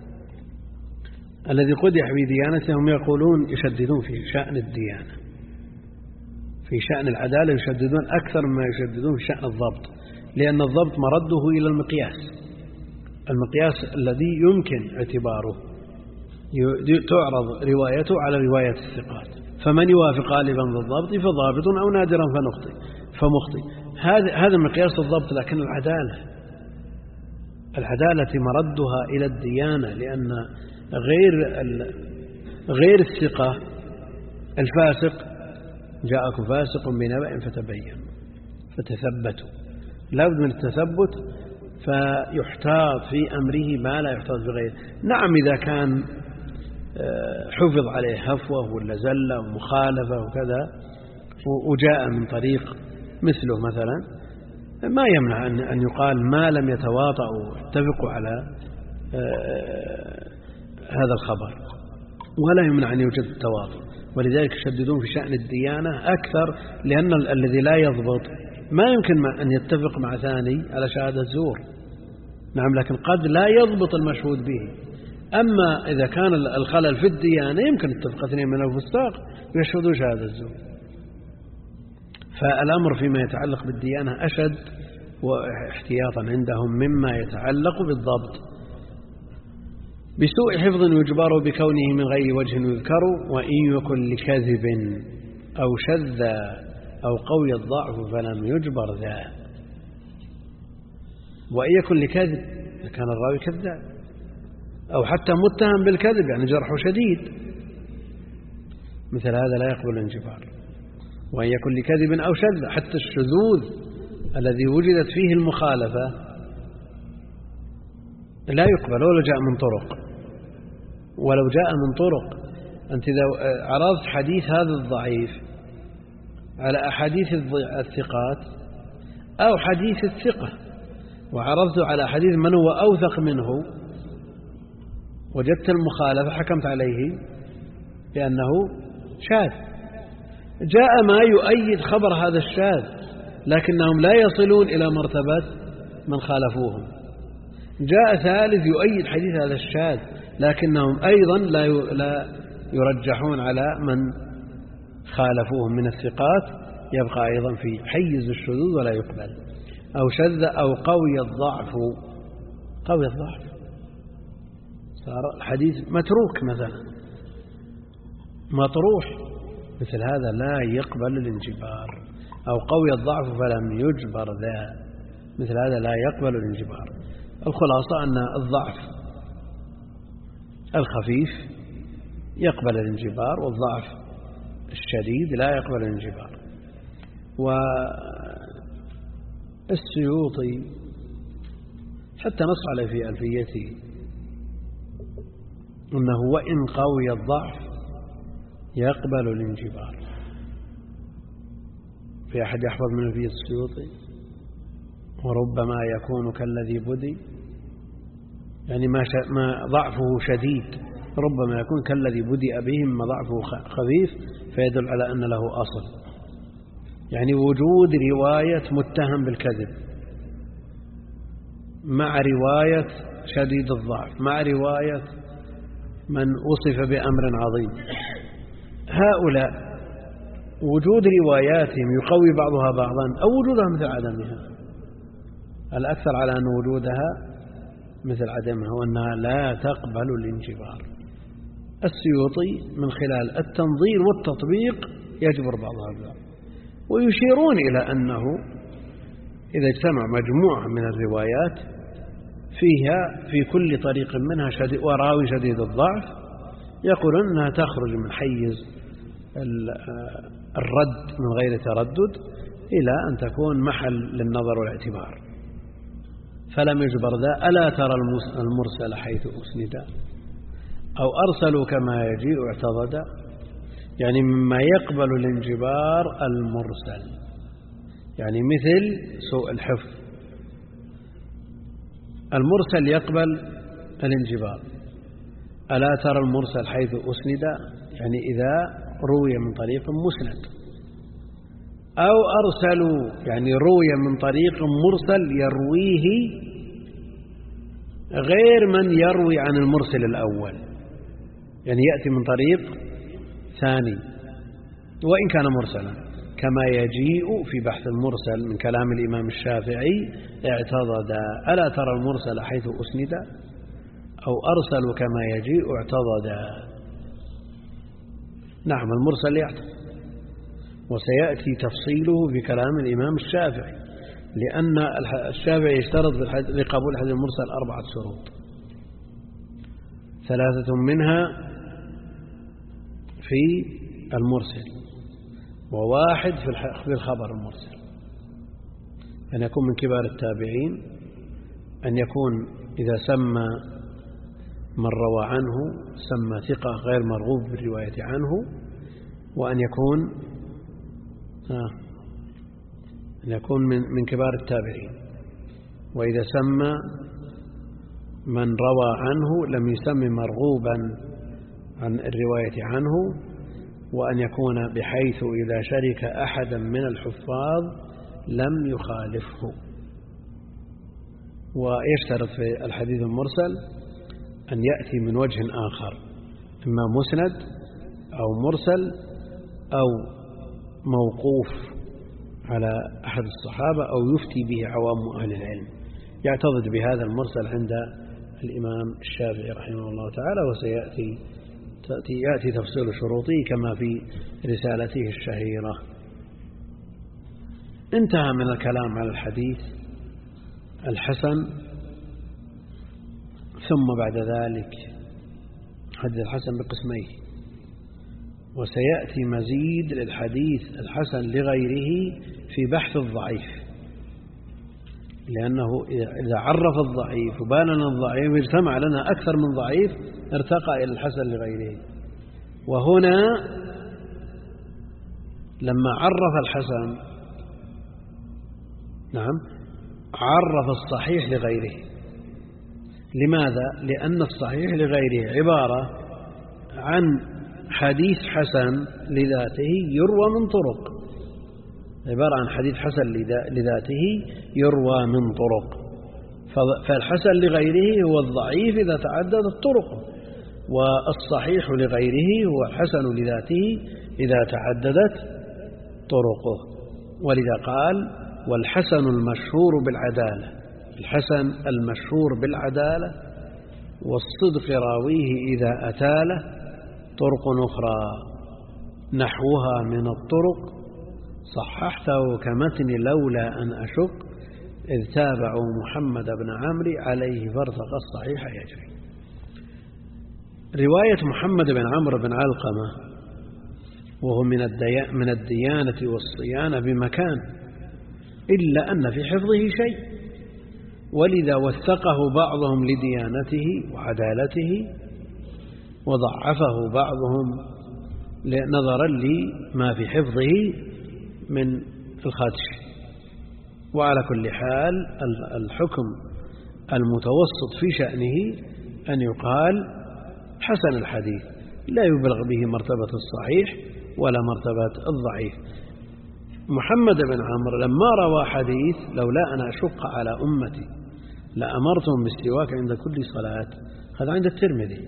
B: الذي قدح في ديانتهم يقولون يشددون في شأن الديانة، في شأن العدالة يشددون أكثر مما يشددون في شأن الضبط، لأن الضبط مرده إلى المقياس، المقياس الذي يمكن اعتباره تعرض روايته على رواية الثقات، فمن يوافق غالبا بالضبط فضابط أو نادرا فنخطئ فمخطئ. هذا هذا مقياس الضبط. لكن العدالة العدالة مردها إلى الديانة، لأن غير غير الثقة الفاسق، جاءكم فاسق بنبأ فتبينوا فتثبتوا، لا بد من التثبت، فيحتاط في أمره ما لا يحتاط بغيره. نعم إذا كان حفظ عليه هفوة ولا زلة ومخالفة وكذا وجاء من طريق مثله مثلا، ما يمنع أن يقال ما لم يتواطؤوا اتفقوا على هذا الخبر، ولا يمنع أن يوجد التواطؤ. ولذلك يشددون في شأن الديانة أكثر، لأن الذي لا يضبط ما يمكن أن يتفق مع ثاني على شهادة زور، نعم، لكن قد لا يضبط المشهود به. أما إذا كان الخلل في الديانة يمكن اتفق اثنين من الفساق يشهدوا شهادة الزور. فالأمر فيما يتعلق بالديانة أشد واحتياطا عندهم مما يتعلق بالضبط. بسوء حفظ يجبر بكونه من غير وجه يذكر، وإن يكن لكذب أو شذ أو قوي الضعف فلم يجبر ذا. وإن يكن لكذب كان الراوي كذاب، أو حتى متهم بالكذب يعني جرحه شديد، مثل هذا لا يقبل الانجبار. وإن يكن لكذب أو شذ، حتى الشذوذ الذي وجدت فيه المخالفة لا يقبل ولو جاء من طرق، ولو جاء من طرق. أنت إذا عرضت حديث هذا الضعيف على أحاديث الثقات أو حديث الثقة وعرضته على حديث من هو أوثق منه، وجدت المخالفة حكمت عليه بأنه شاذ. جاء ما يؤيد خبر هذا الشاذ لكنهم لا يصلون إلى مرتبة من خالفوهم. جاء ثالث يؤيد حديث هذا الشاذ لكنهم أيضا لا يرجحون على من خالفوهم من الثقات، يبقى أيضا في حيز الشذوذ ولا يقبل. أو شذ أو قوي الضعف، قوي الضعف صار الحديث متروك مثلا مطروح، مثل هذا لا يقبل الانجبار. أو قوي الضعف فلم يجبر ذا، مثل هذا لا يقبل الانجبار. الخلاصة أن الضعف الخفيف يقبل الانجبار، والضعف الشديد لا يقبل الانجبار. والسيوطي حتى نص عليه في ألفيته أنه وإن قوي الضعف يقبل الانجبار. في أحد يحفظ من ألفية السيوطي وربما يكون كالذي بدي، يعني ما, ما ضعفه شديد ربما يكون كالذي بدأ به ما ضعفه خفيف، فيدل على أن له أصل، يعني وجود رواية متهم بالكذب مع رواية شديد الضعف مع رواية من وصف بأمر عظيم. هؤلاء وجود رواياتهم يقوي بعضها بعضا أو وجودها مثل عدمها، الأكثر على أن وجودها مثل عدمها وأنها لا تقبل الانجبار. السيوطي من خلال التنظير والتطبيق يجبر بعضها ببعض، ويشيرون إلى أنه إذا اجتمع مجموعة من الروايات فيها في كل طريق منها شديد وراوي شديد الضعف، يقولون أنها تخرج من حيز الرد من غير تردد إلى أن تكون محل للنظر والاعتبار. فلم يجبر ذا ألا ترى المرسل حيث أسند أو أرسلوا كما يجيء اعتضدا، يعني مما يقبل الانجبار المرسل، يعني مثل سوء الحفظ المرسل يقبل الانجبار. ألا ترى المرسل حيث أسند، يعني إذا روي من طريق مسند. أو أرسلوا يعني روي من طريق مرسل يرويه غير من يروي عن المرسل الأول، يعني يأتي من طريق ثاني وإن كان مرسلا، كما يجيء في بحث المرسل من كلام الإمام الشافعي اعتضد ألا ترى المرسل حيث أسند أو أرسلوا كما يجيء اعتضد. نعم المرسل يعتضد، وسيأتي تفصيله في كلام الإمام الشافعي، لأن الشافعي يشترط لقبول حديث المرسل أربعة شروط، ثلاثة منها في المرسل وواحد في الخبر المرسل: أن يكون من كبار التابعين، أن يكون إذا سمى من روى عنه سمى ثقة غير مرغوب بالرواية عنه، وأن يكون آه أن يكون من من كبار التابعين. وإذا سمى من روى عنه لم يسم مرغوبا عن الرواية عنه، وأن يكون بحيث إذا شرك أحدا من الحفاظ لم يخالفه. ويشترط في الحديث المرسل أن يأتي من وجه آخر، إما مسند أو مرسل أو موقوف على أحد الصحابة أو يفتي به عوام أهل العلم. يعتضد بهذا المرسل عند الإمام الشافعي رحمه الله تعالى، وسيأتي يأتي تفصيل شروطه كما في رسالته الشهيرة. انتهى من الكلام على الحديث الحسن، ثم بعد ذلك حديث الحسن بقسميه، وسيأتي مزيد للحديث الحسن لغيره في بحث الضعيف، لأنه إذا عرف الضعيف وبان الضعيف واجتمع لنا أكثر من ضعيف ارتقى إلى الحسن لغيره. وهنا لما عرف الحسن نعم عرف الصحيح لغيره. لماذا؟ لأن الصحيح لغيره عبارة عن حديث حسن لذاته يروى من طرق، عبارة عن حديث حسن لذاته يروى من طرق. فالحسن لغيره هو الضعيف إذا تعددت طرقه، والصحيح لغيره هو الحسن لذاته إذا تعددت طرقه. ولذا قال والحسن المشهور بالعدالة، الحسن المشهور بالعدالة والصدق راويه إذا أتاله طرق أخرى نحوها من الطرق صححته كمتن لولا أن أشق إذ تابعوا محمد بن عمرو عليه فارتقى الصحيح يجري. رواية محمد بن عمرو بن علقمة وهو من من الديانة والصيانة بمكان، إلا أن في حفظه شيء، ولذا وثقه بعضهم لديانته وعدالته وضعفه بعضهم نظرا لما في حفظه من الخدش. وعلى كل حال الحكم المتوسط في شأنه أن يقال حسن الحديث، لا يبلغ به مرتبة الصحيح ولا مرتبة الضعيف. محمد بن عمرو لما روى حديث لولا أن أشق على أمتي لأمرتهم بالسواك عند كل صلاة، هذا عند الترمذي،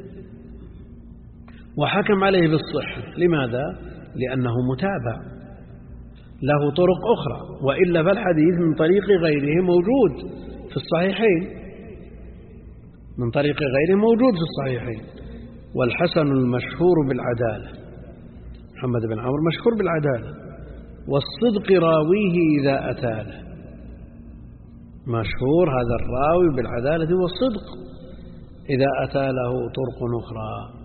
B: وحكم عليه بالصحة. لماذا؟ لأنه متابع له طرق أخرى، وإلا فالحديث من طريق غيره موجود في الصحيحين، من طريق غيره موجود في الصحيحين. والحسن المشهور بالعدالة، محمد بن عمرو مشهور بالعدالة، والصدق راويه إذا أتاله، مشهور هذا الراوي بالعدالة والصدق إذا أتاله طرق أخرى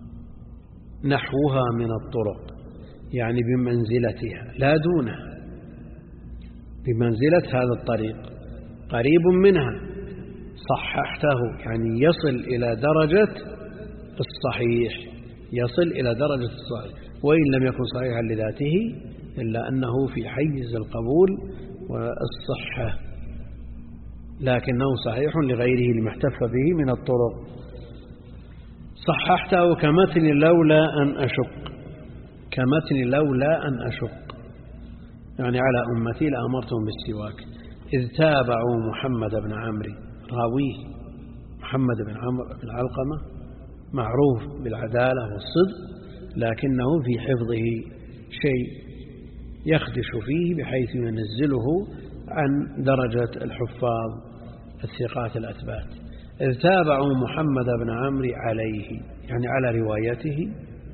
B: نحوها من الطرق، يعني بمنزلتها لا دونها، بمنزلة هذا الطريق قريب منها صححته، يعني يصل إلى درجة الصحيح، يصل إلى درجة الصحيح، وإن لم يكن صحيحا لذاته إلا أنه في حيز القبول والصحة، لكنه صحيح لغيره لما احتف به من الطرق. صححته كمتن لولا أن أشق، كمتن لولا أن أشق، يعني على أمتي لأمرتهم بالسواك إذ تابعوا محمد بن عمرو راويه. محمد بن عمرو بن علقمة معروف بالعدالة والصدق، لكنه في حفظه شيء يخدش فيه بحيث ينزله عن درجة الحفاظ الثقات الأثبات. إذ تابعوا محمد بن عمرو عليه، يعني على روايته،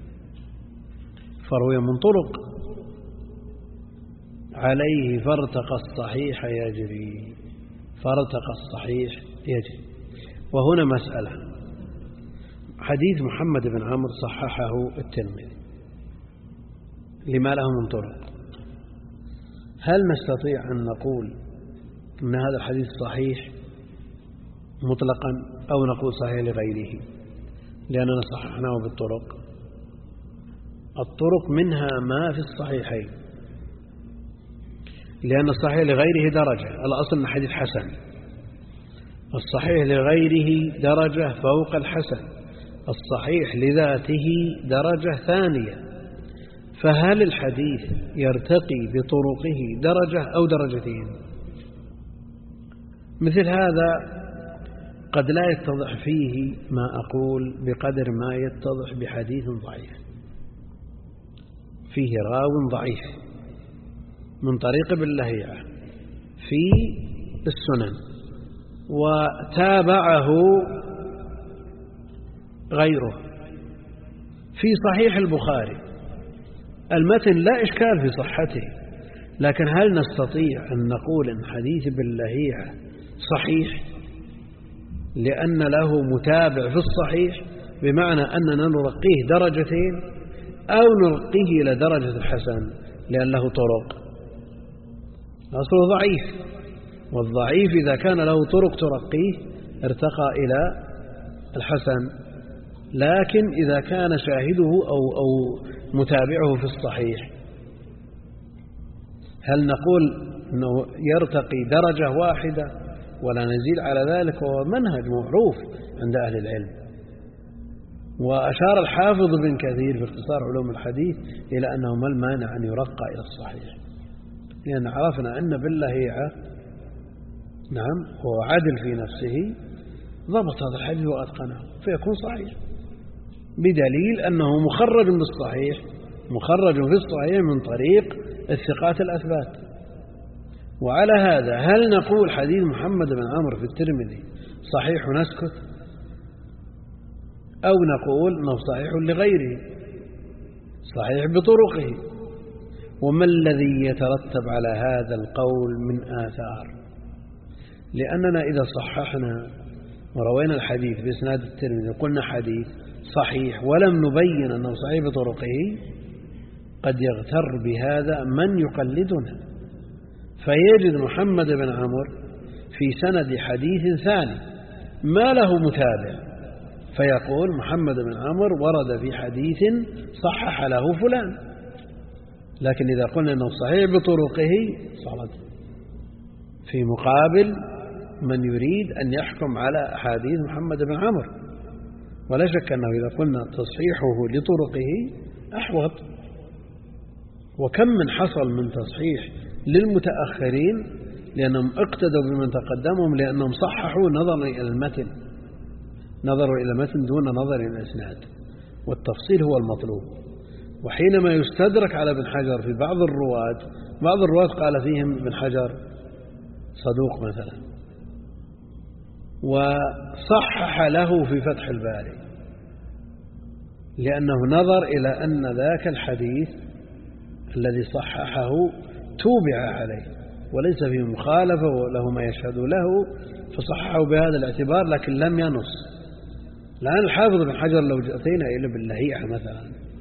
B: فروي من طرق عليه فارتقى الصحيح يجري، فارتقى الصحيح يجري. وهنا مسألة، حديث محمد بن عمرو صححه الترمذي لما له من طرق، هل نستطيع أن نقول أن هذا الحديث صحيح مطلقا أو نقول صحيح لغيره لأننا صححناه بالطرق؟ الطرق منها ما في الصحيحين، لأن الصحيح لغيره درجة، الأصل أن حديث حسن، الصحيح لغيره درجة فوق الحسن، الصحيح لذاته درجة ثانية. فهل الحديث يرتقي بطرقه درجة أو درجتين؟ مثل هذا قد لا يتضح فيه ما أقول بقدر ما يتضح بحديث ضعيف فيه راو ضعيف من طريق ابن لهيعة في السنن وتابعه غيره في صحيح البخاري المتن لا إشكال في صحته، لكن هل نستطيع أن نقول أن حديث ابن لهيعة صحيح لأن له متابع في الصحيح، بمعنى أننا نرقيه درجتين، أو نرقيه إلى درجة الحسن لأن له طرق؟ أصله ضعيف، والضعيف إذا كان له طرق ترقيه ارتقى إلى الحسن، لكن إذا كان شاهده أو, أو متابعه في الصحيح هل نقول أنه يرتقي درجة واحدة ولا نزيد على ذلك؟ وهو منهج معروف عند أهل العلم. وأشار الحافظ بن كثير في اختصار علوم الحديث إلى أنه ما المانع أن يرقى إلى الصحيح، لأن عرفنا أن ابن لهيعة نعم هو عدل في نفسه، ضبط هذا الحديث وأتقنه فيكون صحيح، بدليل أنه مخرج بالصحيح، مخرج في الصحيح من طريق الثقات الأثبات. وعلى هذا هل نقول حديث محمد بن عمرو في الترمذي صحيح ونسكت، أو نقول أنه صحيح لغيره، صحيح بطرقه؟ وما الذي يترتب على هذا القول من آثار؟ لأننا إذا صححنا وروينا الحديث بإسناد الترمذي قلنا حديث صحيح ولم نبين أنه صحيح بطرقه، قد يغتر بهذا من يقلدنا فيجد محمد بن عمرو في سند حديث ثاني ما له متابع، فيقول محمد بن عمرو ورد في حديث صحح له فلان. لكن إذا قلنا أنه صحيح بطرقه صارت في مقابل من يريد أن يحكم على أحاديث محمد بن عمرو، ولا شك أنه إذا قلنا تصحيحه لطرقه أحوط. وكم من حصل من تصحيح للمتأخرين لأنهم اقتدوا بمن تقدمهم، لأنهم صححوا نظرا إلى المتن، نظروا إلى المتن دون نظر إلى الإسناد، والتفصيل هو المطلوب. وحينما يستدرك على ابن حجر في بعض الرواة، بعض الرواة قال فيهم ابن حجر صدوق مثلا، وصحح له في فتح الباري لأنه نظر إلى أن ذاك الحديث الذي صححه توبع عليه وليس فيه مخالفة وله ما يشهد له، فصححه بهذا الاعتبار، لكن لم ينص. الآن الحافظ بن حجر لو جئتنا إلى ابن لهيعة مثلا،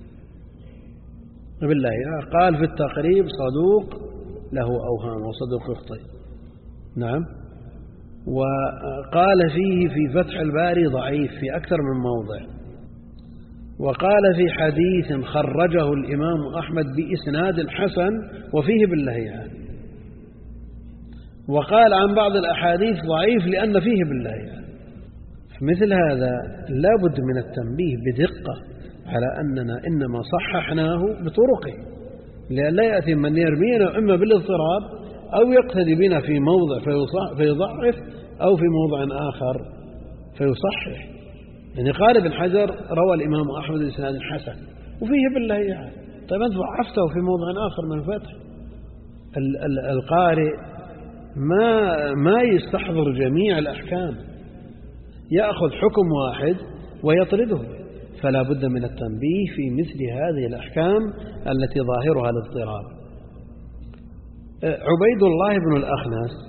B: ابن لهيعة قال في التقريب صدوق له أوهام وصدوق يخطئ، نعم، وقال فيه في فتح الباري ضعيف في أكثر من موضع، وقال في حديث خرجه الإمام أحمد بإسناد حسن وفيه ابن لهيعة، وقال عن بعض الأحاديث ضعيف لأن فيه ابن لهيعة. مثل هذا لا بد من التنبيه بدقة على أننا إنما صححناه بطرقه، لأن لا يأتي من يرمينا إما بالاضطراب أو يقتدي بنا في موضع فيضعف، أو في موضع آخر فيصحح. يعني قال ابن حجر روى الإمام أحمد بإسناد حسن وفيه ابن لهيعة، طيب أنت ضعفته في موضع آخر من الفتح. القارئ ما ما يستحضر جميع الأحكام، يأخذ حكم واحد ويطرده، فلا بد من التنبيه في مثل هذه الأحكام التي ظاهرها الاضطراب. عبيد الله بن الأخنس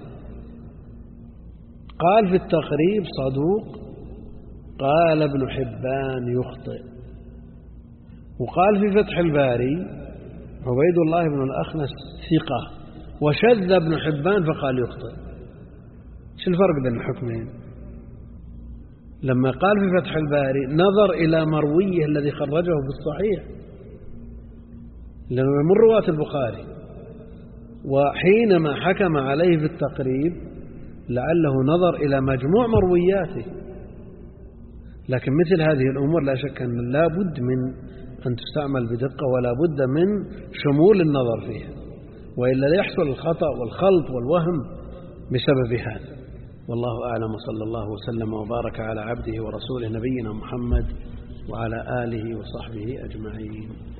B: قال في التقريب صدوق، قال ابن حبان يخطئ، وقال في فتح الباري عبيد الله بن الأخنس ثقة، وشذ ابن حبان فقال يخطئ. شو الفرق بين الحكمين؟ لما قال في فتح الباري نظر إلى مرويه الذي خرجه بالصحيح لأنه من رواة البخاري، وحينما حكم عليه بالتقريب لعله نظر إلى مجموع مروياته. لكن مثل هذه الأمور لا شك أن لا بد من أن تستعمل بدقة، ولا بد من شمول النظر فيها، وإلا لا يحصل الخطأ والخلط والوهم بسبب هذا. والله أعلم، وصلى الله وسلم وبارك على عبده ورسوله نبينا محمد وعلى آله وصحبه أجمعين.